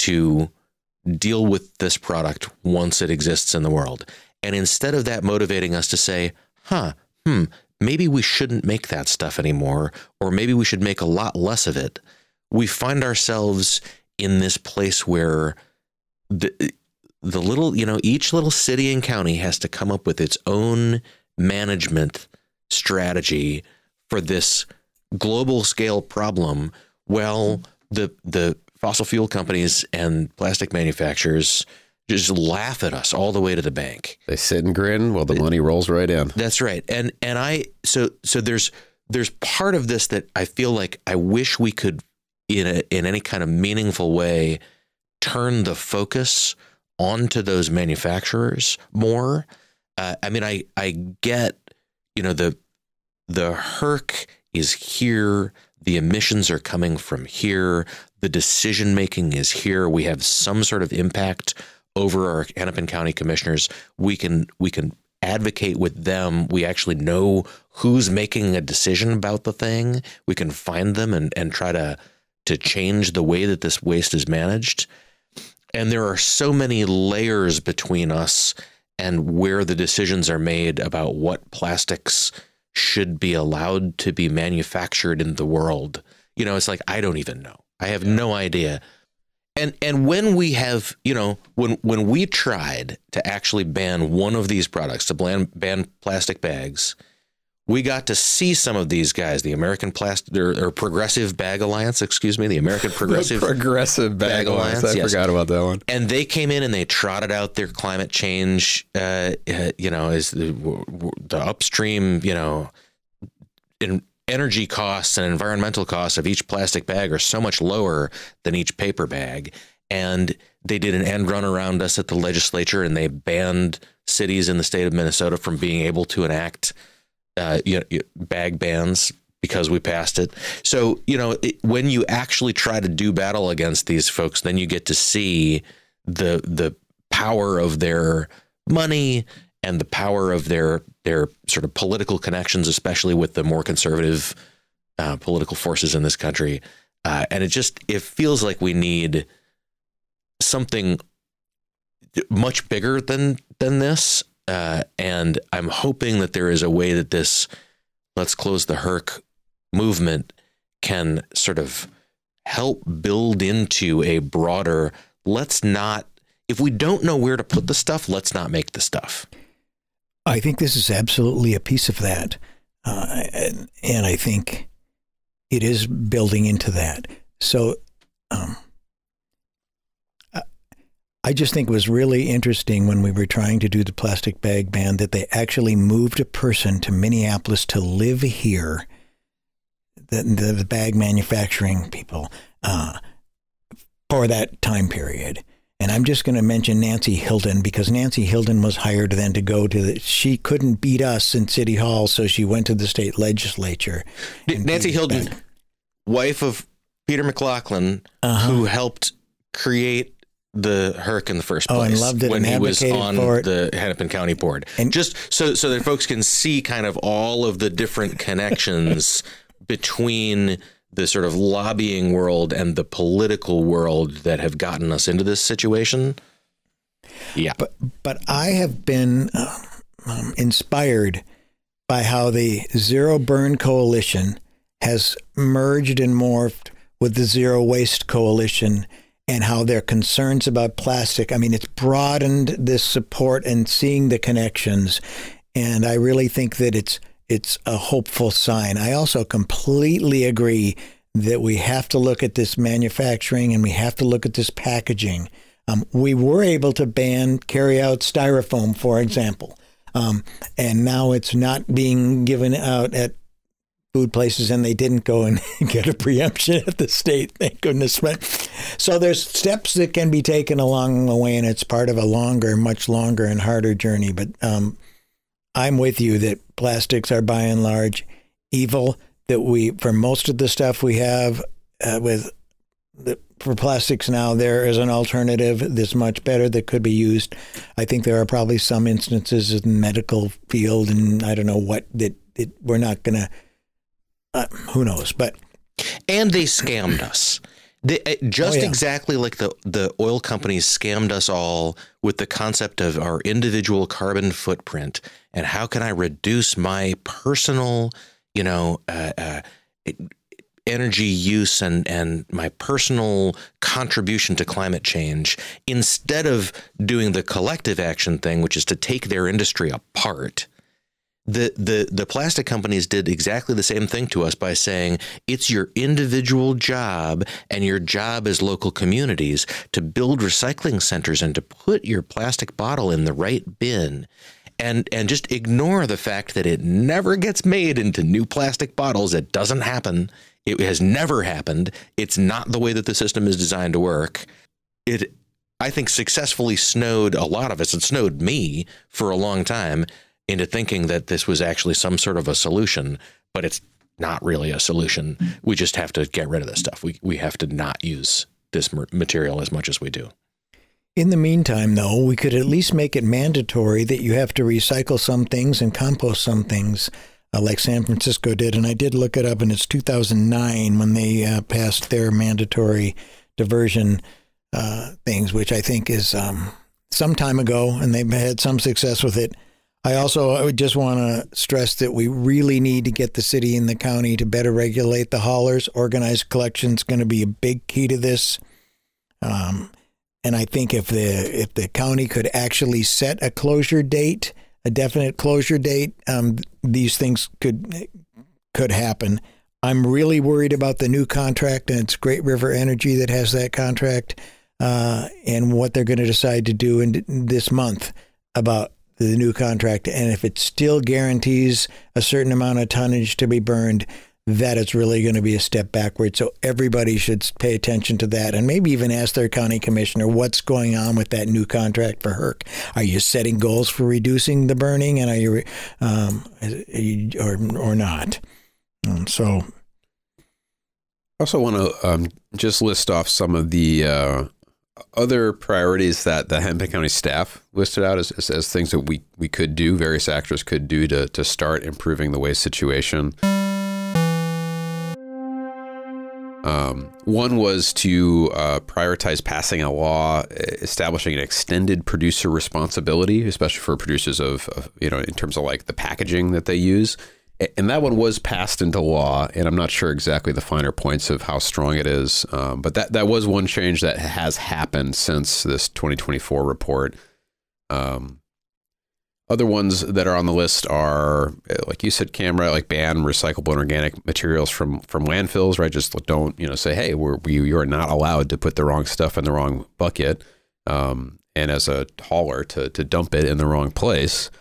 to deal with this product once it exists in the world. And instead of that motivating us to say, huh, hmm, maybe we shouldn't make that stuff anymore, or maybe we should make a lot less of it, we find ourselves in this place where the, the little, you know, each little city and county has to come up with its own management strategy for this global scale problem. Well, the, the fossil fuel companies and plastic manufacturers just laugh at us all the way to the bank. They sit and grin while the money rolls right in. That's right. And, and I, so, so there's, there's part of this that I feel like I wish we could, in a, in any kind of meaningful way, turn the focus onto those manufacturers more. Uh, I mean, I, I get, you know, the, the H R C is here. The emissions are coming from here. The decision making is here. We have some sort of impact over our Hennepin County commissioners. We can, we can advocate with them. We actually know who's making a decision about the thing. We can find them and, and try to, to change the way that this waste is managed. And there are so many layers between us and where the decisions are made about what plastics should be allowed to be manufactured in the world. You know, it's like, I don't even know. I have no idea. And and when we have, you know, when when we tried to actually ban one of these products, to ban, ban plastic bags, we got to see some of these guys, the American Plastic or, or Progressive Bag Alliance, excuse me, the American Progressive Progressive Bag, Bag Alliance. Alliance. I yes. forgot about that one. And they came in and they trotted out their climate change, uh, you know, as the, the upstream, you know, in energy costs and environmental costs of each plastic bag are so much lower than each paper bag. And they did an end run around us at the legislature, and they banned cities in the state of Minnesota from being able to enact Uh, you know, bag bans because we passed it. So, you know, it, when you actually try to do battle against these folks, then you get to see the the power of their money and the power of their their sort of political connections, especially with the more conservative uh, political forces in this country. Uh, and it just it feels like we need something much bigger than than this. Uh, and I'm hoping that there is a way that this Let's Close the H R C movement can sort of help build into a broader, let's not, if we don't know where to put the stuff, let's not make the stuff. I think this is absolutely a piece of that. Uh, and, and I think it is building into that. So, um, I just think it was really interesting when we were trying to do the plastic bag ban that they actually moved a person to Minneapolis to live here, the, the, the bag manufacturing people, uh, for that time period. And I'm just going to mention Nancy Hilden, because Nancy Hilden was hired then to go to the, she couldn't beat us in City Hall, so she went to the state legislature. Nancy Hilden, back. wife of Peter McLaughlin, uh-huh. who helped create the H R C in the first place. Oh, and loved it when and he was on for it. the Hennepin County board. And just so so that folks can see kind of all of the different connections between the sort of lobbying world and the political world that have gotten us into this situation. Yeah. But but I have been uh, um, inspired by how the Zero Burn Coalition has merged and morphed with the Zero Waste Coalition, and how their concerns about plastic, I mean, it's broadened this support and seeing the connections. And I really think that it's it's a hopeful sign. I also completely agree that we have to look at this manufacturing and we have to look at this packaging. Um, we were able to ban carry-out styrofoam, for example, um, and now it's not being given out at food places, and they didn't go and get a preemption at the state, thank goodness. But so there's steps that can be taken along the way, and it's part of a longer, much longer and harder journey. But um, I'm with you that plastics are by and large evil, that we, for most of the stuff we have uh, with the, for plastics now, there is an alternative that's much better that could be used. I think there are probably some instances in the medical field, and I don't know what, that, that we're not going to, uh, who knows, but. And they scammed us. They, just oh, yeah. exactly like the, the oil companies scammed us all with the concept of our individual carbon footprint and how can I reduce my personal, you know, uh, uh, energy use and, and my personal contribution to climate change, instead of doing the collective action thing, which is to take their industry apart. The, the the plastic companies did exactly the same thing to us by saying it's your individual job and your job as local communities to build recycling centers and to put your plastic bottle in the right bin, and and just ignore the fact that it never gets made into new plastic bottles. It doesn't happen. It has never happened. It's not the way that the system is designed to work. It, I think, successfully snowed a lot of us. It snowed me for a long time into thinking that this was actually some sort of a solution, but it's not really a solution. We just have to get rid of this stuff. We we have to not use this material as much as we do. In the meantime, though, we could at least make it mandatory that you have to recycle some things and compost some things, uh, like San Francisco did. And I did look it up, and it's two thousand nine when they uh, passed their mandatory diversion uh, things, which I think is um, some time ago, and they've had some success with it. I also I would just want to stress that we really need to get the city and the county to better regulate the haulers. Organized collection is going to be a big key to this. Um, and I think if the if the county could actually set a closure date, a definite closure date, um, these things could could happen. I'm really worried about the new contract, and it's Great River Energy that has that contract, uh, and what they're going to decide to do in this month about the new contract. And if it still guarantees a certain amount of tonnage to be burned, that is really going to be a step backward. So everybody should pay attention to that, and maybe even ask their county commissioner what's going on with that new contract for H R C. Are you setting goals for reducing the burning, and are you, um, or or not? And so, I also want to um, just list off some of the uh, other priorities that the Hennepin County staff listed out as, as, as things that we, we could do, various actors could do to, to start improving the waste situation. Um, one was to uh, prioritize passing a law establishing an extended producer responsibility, especially for producers of, of, you know, in terms of like the packaging that they use. And that one was passed into law, and I'm not sure exactly the finer points of how strong it is. Um, but that, that was one change that has happened since this twenty twenty-four report. Um, other ones that are on the list are, like you said, Cam, right, like ban recyclable and organic materials from, from landfills, right? Just don't, you know, say, hey, we're, we, you're not allowed to put the wrong stuff in the wrong bucket. Um, and as a hauler to, to dump it in the wrong place.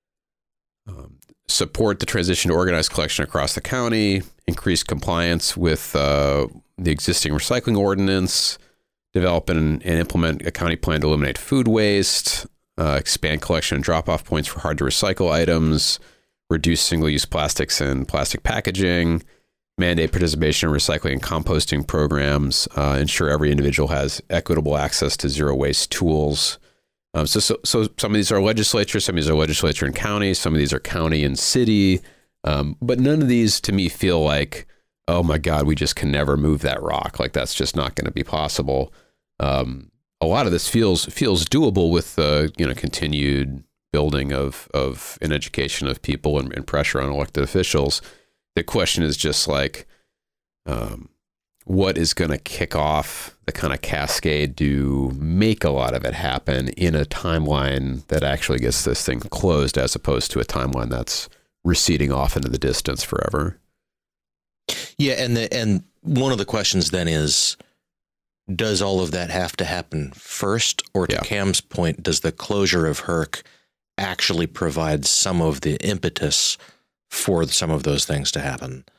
Um, support the transition to organized collection across the county, increase compliance with uh, the existing recycling ordinance, develop and, and implement a county plan to eliminate food waste, uh, expand collection and drop-off points for hard-to-recycle items, reduce single-use plastics and plastic packaging, mandate participation in recycling and composting programs, uh, ensure every individual has equitable access to zero-waste tools. Um, so, so, so some of these are legislature, some of these are legislature and county, some of these are county and city. Um, but none of these to me feel like, oh my God, we just can never move that rock. Like that's just not going to be possible. Um, a lot of this feels, feels doable with the, you know, continued building of, of an education of people and, and pressure on elected officials. The question is just like, um, what is going to kick off the kind of cascade to make a lot of it happen in a timeline that actually gets this thing closed, as opposed to a timeline that's receding off into the distance forever. Yeah. And the, and one of the questions then is, does all of that have to happen first? Or to yeah. Cam's point, does the closure of H R C actually provide some of the impetus for some of those things to happen?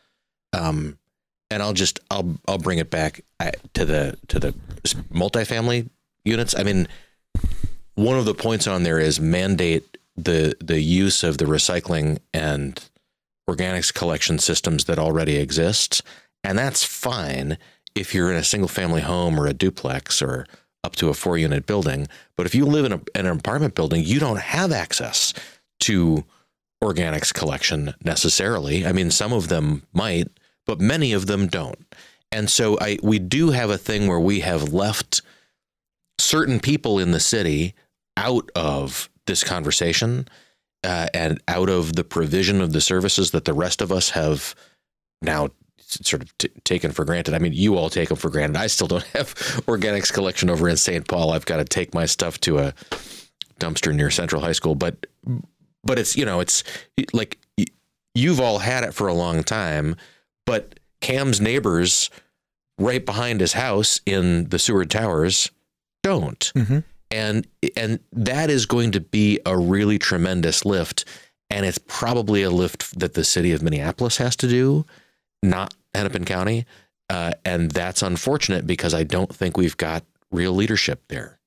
Um, and I'll just I'll I'll bring it back to the to the multifamily units. I mean, one of the points on there is mandate the the use of the recycling and organics collection systems that already exist, and that's fine if you're in a single family home or a duplex or up to a four unit building. But if you live in, a, in an apartment building, you don't have access to organics collection necessarily. I mean, some of them might, but many of them don't. And so I we do have a thing where we have left certain people in the city out of this conversation uh, and out of the provision of the services that the rest of us have now sort of t- taken for granted. I mean, you all take them for granted. I still don't have organics collection over in Saint Paul. I've got to take my stuff to a dumpster near Central High School. But but it's, you know, it's like you've all had it for a long time, but Cam's neighbors right behind his house in the Seward Towers don't. Mm-hmm. And and that is going to be a really tremendous lift. And it's probably a lift that the city of Minneapolis has to do, not Hennepin County. Uh, and that's unfortunate because I don't think we've got real leadership there.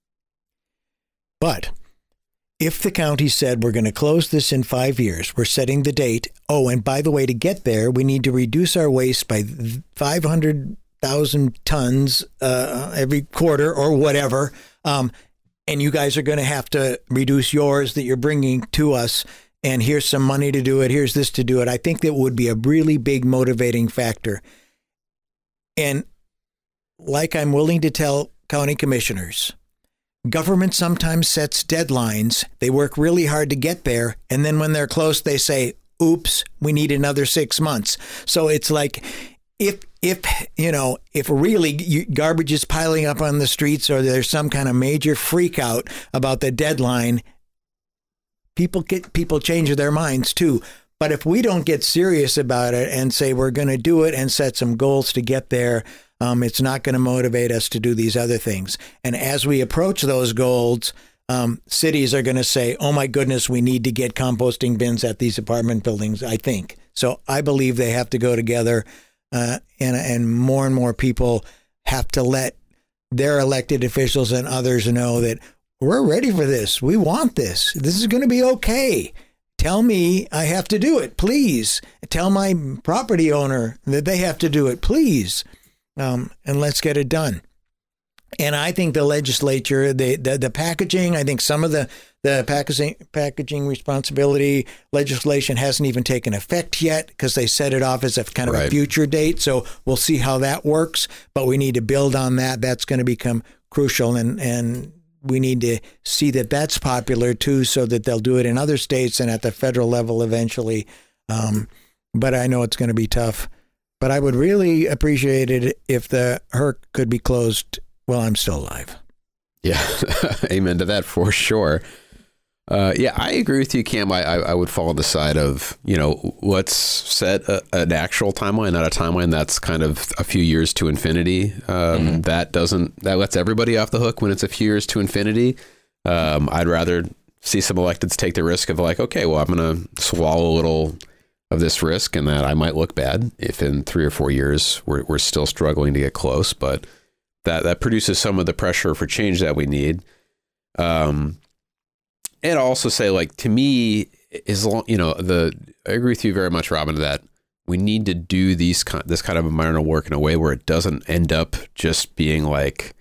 But if the county said we're going to close this in five years, we're setting the date. Oh, and by the way, to get there, we need to reduce our waste by five hundred thousand tons uh, every quarter or whatever. Um, and you guys are going to have to reduce yours that you're bringing to us. And here's some money to do it. Here's this to do it. I think that would be a really big motivating factor. And like I'm willing to tell county commissioners, government sometimes sets deadlines. They work really hard to get there. And then when they're close, they say, oops, we need another six months. So it's like if, if you know, if really you, garbage is piling up on the streets or there's some kind of major freak out about the deadline, People get people change their minds too. But if we don't get serious about it and say we're going to do it and set some goals to get there, um, it's not going to motivate us to do these other things. And as we approach those goals, um, cities are going to say, oh, my goodness, we need to get composting bins at these apartment buildings, I think. So I believe they have to go together uh, and, and more and more people have to let their elected officials and others know that we're ready for this. We want this. This is going to be okay. Tell me I have to do it, please. Tell my property owner that they have to do it, please. Um, and let's get it done. And I think the legislature, the, the, the packaging, I think some of the, the packaging, packaging responsibility legislation hasn't even taken effect yet because they set it off as a kind of right. a future date. So we'll see how that works. But we need to build on that. That's going to become crucial. And, and we need to see that that's popular too, so that they'll do it in other states and at the federal level eventually. Um, but I know it's going to be tough. But I would really appreciate it if the H R C could be closed while I'm still alive. Yeah, amen to that for sure. Uh, yeah, I agree with you, Cam. I, I, I would fall on the side of, you know, let's set a, an actual timeline, not a timeline that's kind of a few years to infinity. Um, mm-hmm. That doesn't, that lets everybody off the hook when it's a few years to infinity. Um, I'd rather see some electeds take the risk of like, okay, well, I'm going to swallow a little of this risk and that I might look bad if in three or four years we're, we're still struggling to get close, but that, that produces some of the pressure for change that we need. Um, And I'll also say, like, to me, as long, you know, the I agree with you very much, Robin, that we need to do these this kind of environmental work in a way where it doesn't end up just being like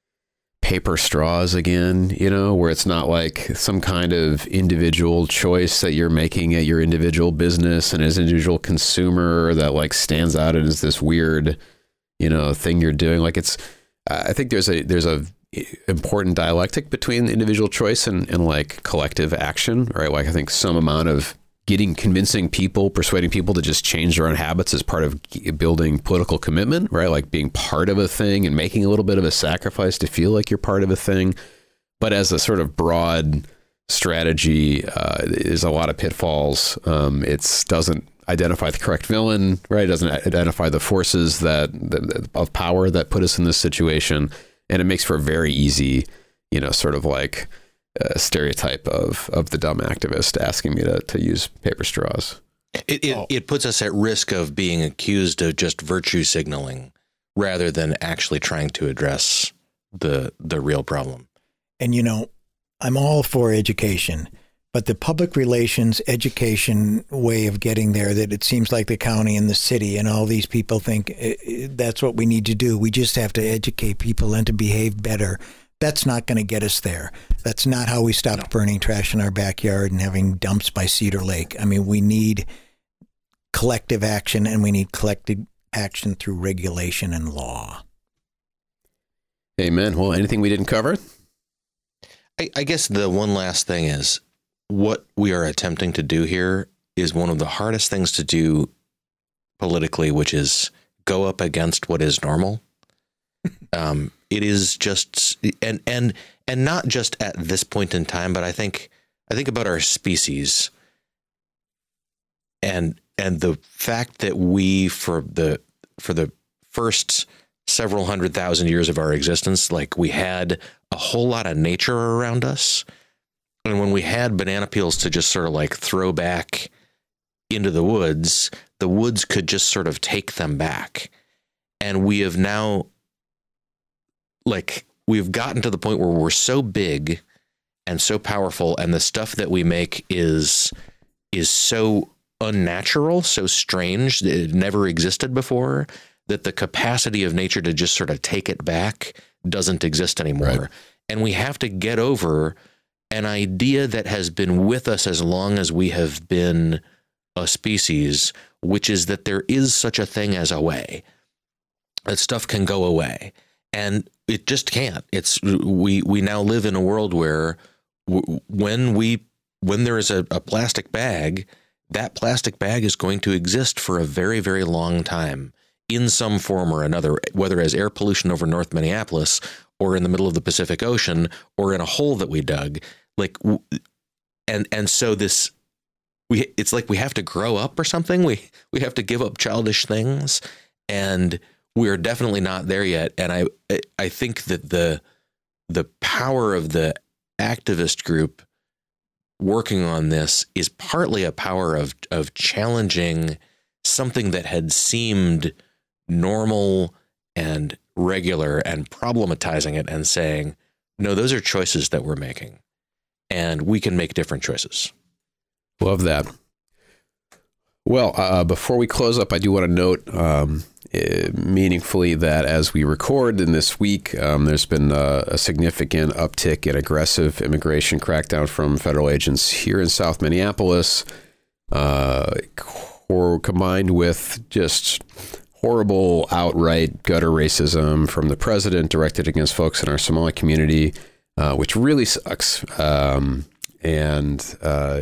paper straws again, you know, where it's not like some kind of individual choice that you're making at your individual business and as an individual consumer that like stands out as this weird, you know, thing you're doing. Like it's, I think there's a there's a important dialectic between individual choice and, and like collective action, right? Like I think some amount of getting, convincing people, persuading people to just change their own habits is part of building political commitment, right? Like being part of a thing and making a little bit of a sacrifice to feel like you're part of a thing. But as a sort of broad strategy, uh, there's a lot of pitfalls. Um, it doesn't identify the correct villain, right? It doesn't identify the forces that, that of power that put us in this situation. And it makes for a very easy, you know, sort of like a stereotype of, of the dumb activist asking me to, to use paper straws. It it, Oh. it puts us at risk of being accused of just virtue signaling rather than actually trying to address the the real problem. And, you know, I'm all for education, but the public relations education way of getting there, that it seems like the county and the city and all these people think eh, eh, that's what we need to do. We just have to educate people and to behave better. That's not going to get us there. That's not how we stop No. burning trash in our backyard and having dumps by Cedar Lake. I mean, we need collective action, and we need collective action through regulation and law. Amen. Well, anything we didn't cover? I, I guess the one last thing is what we are attempting to do here is one of the hardest things to do politically, which is go up against what is normal. um, it is just, and and and not just at this point in time, but I think I think about our species, and and the fact that we for the for the first several hundred thousand years of our existence, like we had a whole lot of nature around us. And when we had banana peels to just sort of like throw back into the woods, the woods could just sort of take them back. And we have now, like, we've gotten to the point where we're so big and so powerful, and the stuff that we make is is so unnatural, so strange, it never existed before, that the capacity of nature to just sort of take it back doesn't exist anymore. Right. And we have to get over an idea that has been with us as long as we have been a species, which is that there is such a thing as a way, that stuff can go away. And it just can't. It's we we now live in a world where w- when we when there is a, a plastic bag, that plastic bag is going to exist for a very, very long time in some form or another, whether as air pollution over North Minneapolis or in the middle of the Pacific Ocean or in a hole that we dug. Like, and and so this, we it's like we have to grow up or something. We we have to give up childish things, and we are definitely not there yet. And I I think that the the power of the activist group working on this is partly a power of of challenging something that had seemed normal and regular and problematizing it and saying, no, those are choices that we're making, and we can make different choices. Love that. Well, uh, before we close up, I do want to note um, uh, meaningfully that as we record in this week, um, there's been uh, a significant uptick in aggressive immigration crackdown from federal agents here in South Minneapolis, uh, co- combined with just horrible, outright gutter racism from the president directed against folks in our Somali community, uh, which really sucks. Um, and uh,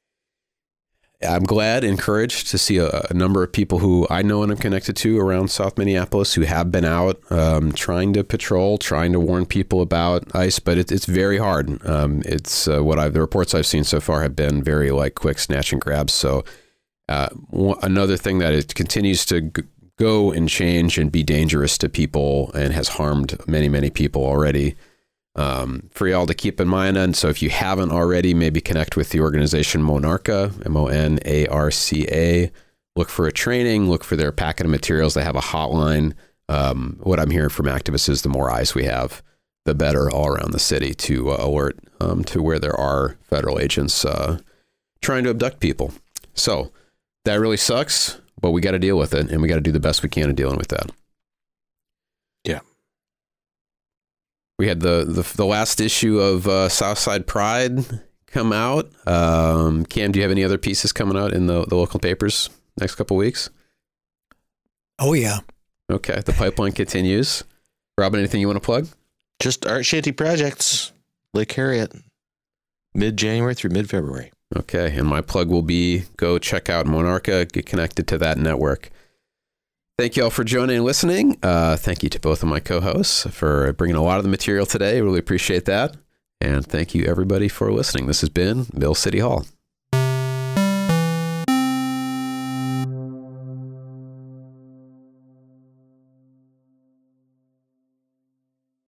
I'm glad, encouraged to see a, a number of people who I know and I'm connected to around South Minneapolis who have been out um, trying to patrol, trying to warn people about ICE, but it, it's very hard. Um, it's uh, what I've, the reports I've seen so far have been very like quick snatch and grabs. So uh, one, another thing that it continues to g- go and change and be dangerous to people and has harmed many, many people already. Um, for y'all to keep in mind. And so if you haven't already, maybe connect with the organization Monarca, M O N A R C A. Look for a training, look for their packet of materials. They have a hotline. Um, what I'm hearing from activists is the more eyes we have, the better all around the city to uh, alert um, to where there are federal agents uh, trying to abduct people. So that really sucks, but we got to deal with it, and we got to do the best we can in dealing with that. Yeah. We had the, the the last issue of uh, Southside Pride come out. Um, Cam, do you have any other pieces coming out in the, the local papers next couple of weeks? Oh, yeah. Okay, the pipeline continues. Robin, anything you want to plug? Just Art Shanty Projects, Lake Harriet, mid-January through mid-February. Okay, and my plug will be go check out Monarca, get connected to that network. Thank you all for joining and listening. Uh, thank you to both of my co-hosts for bringing a lot of the material today. Really appreciate that. And thank you, everybody, for listening. This has been Mill City Hall.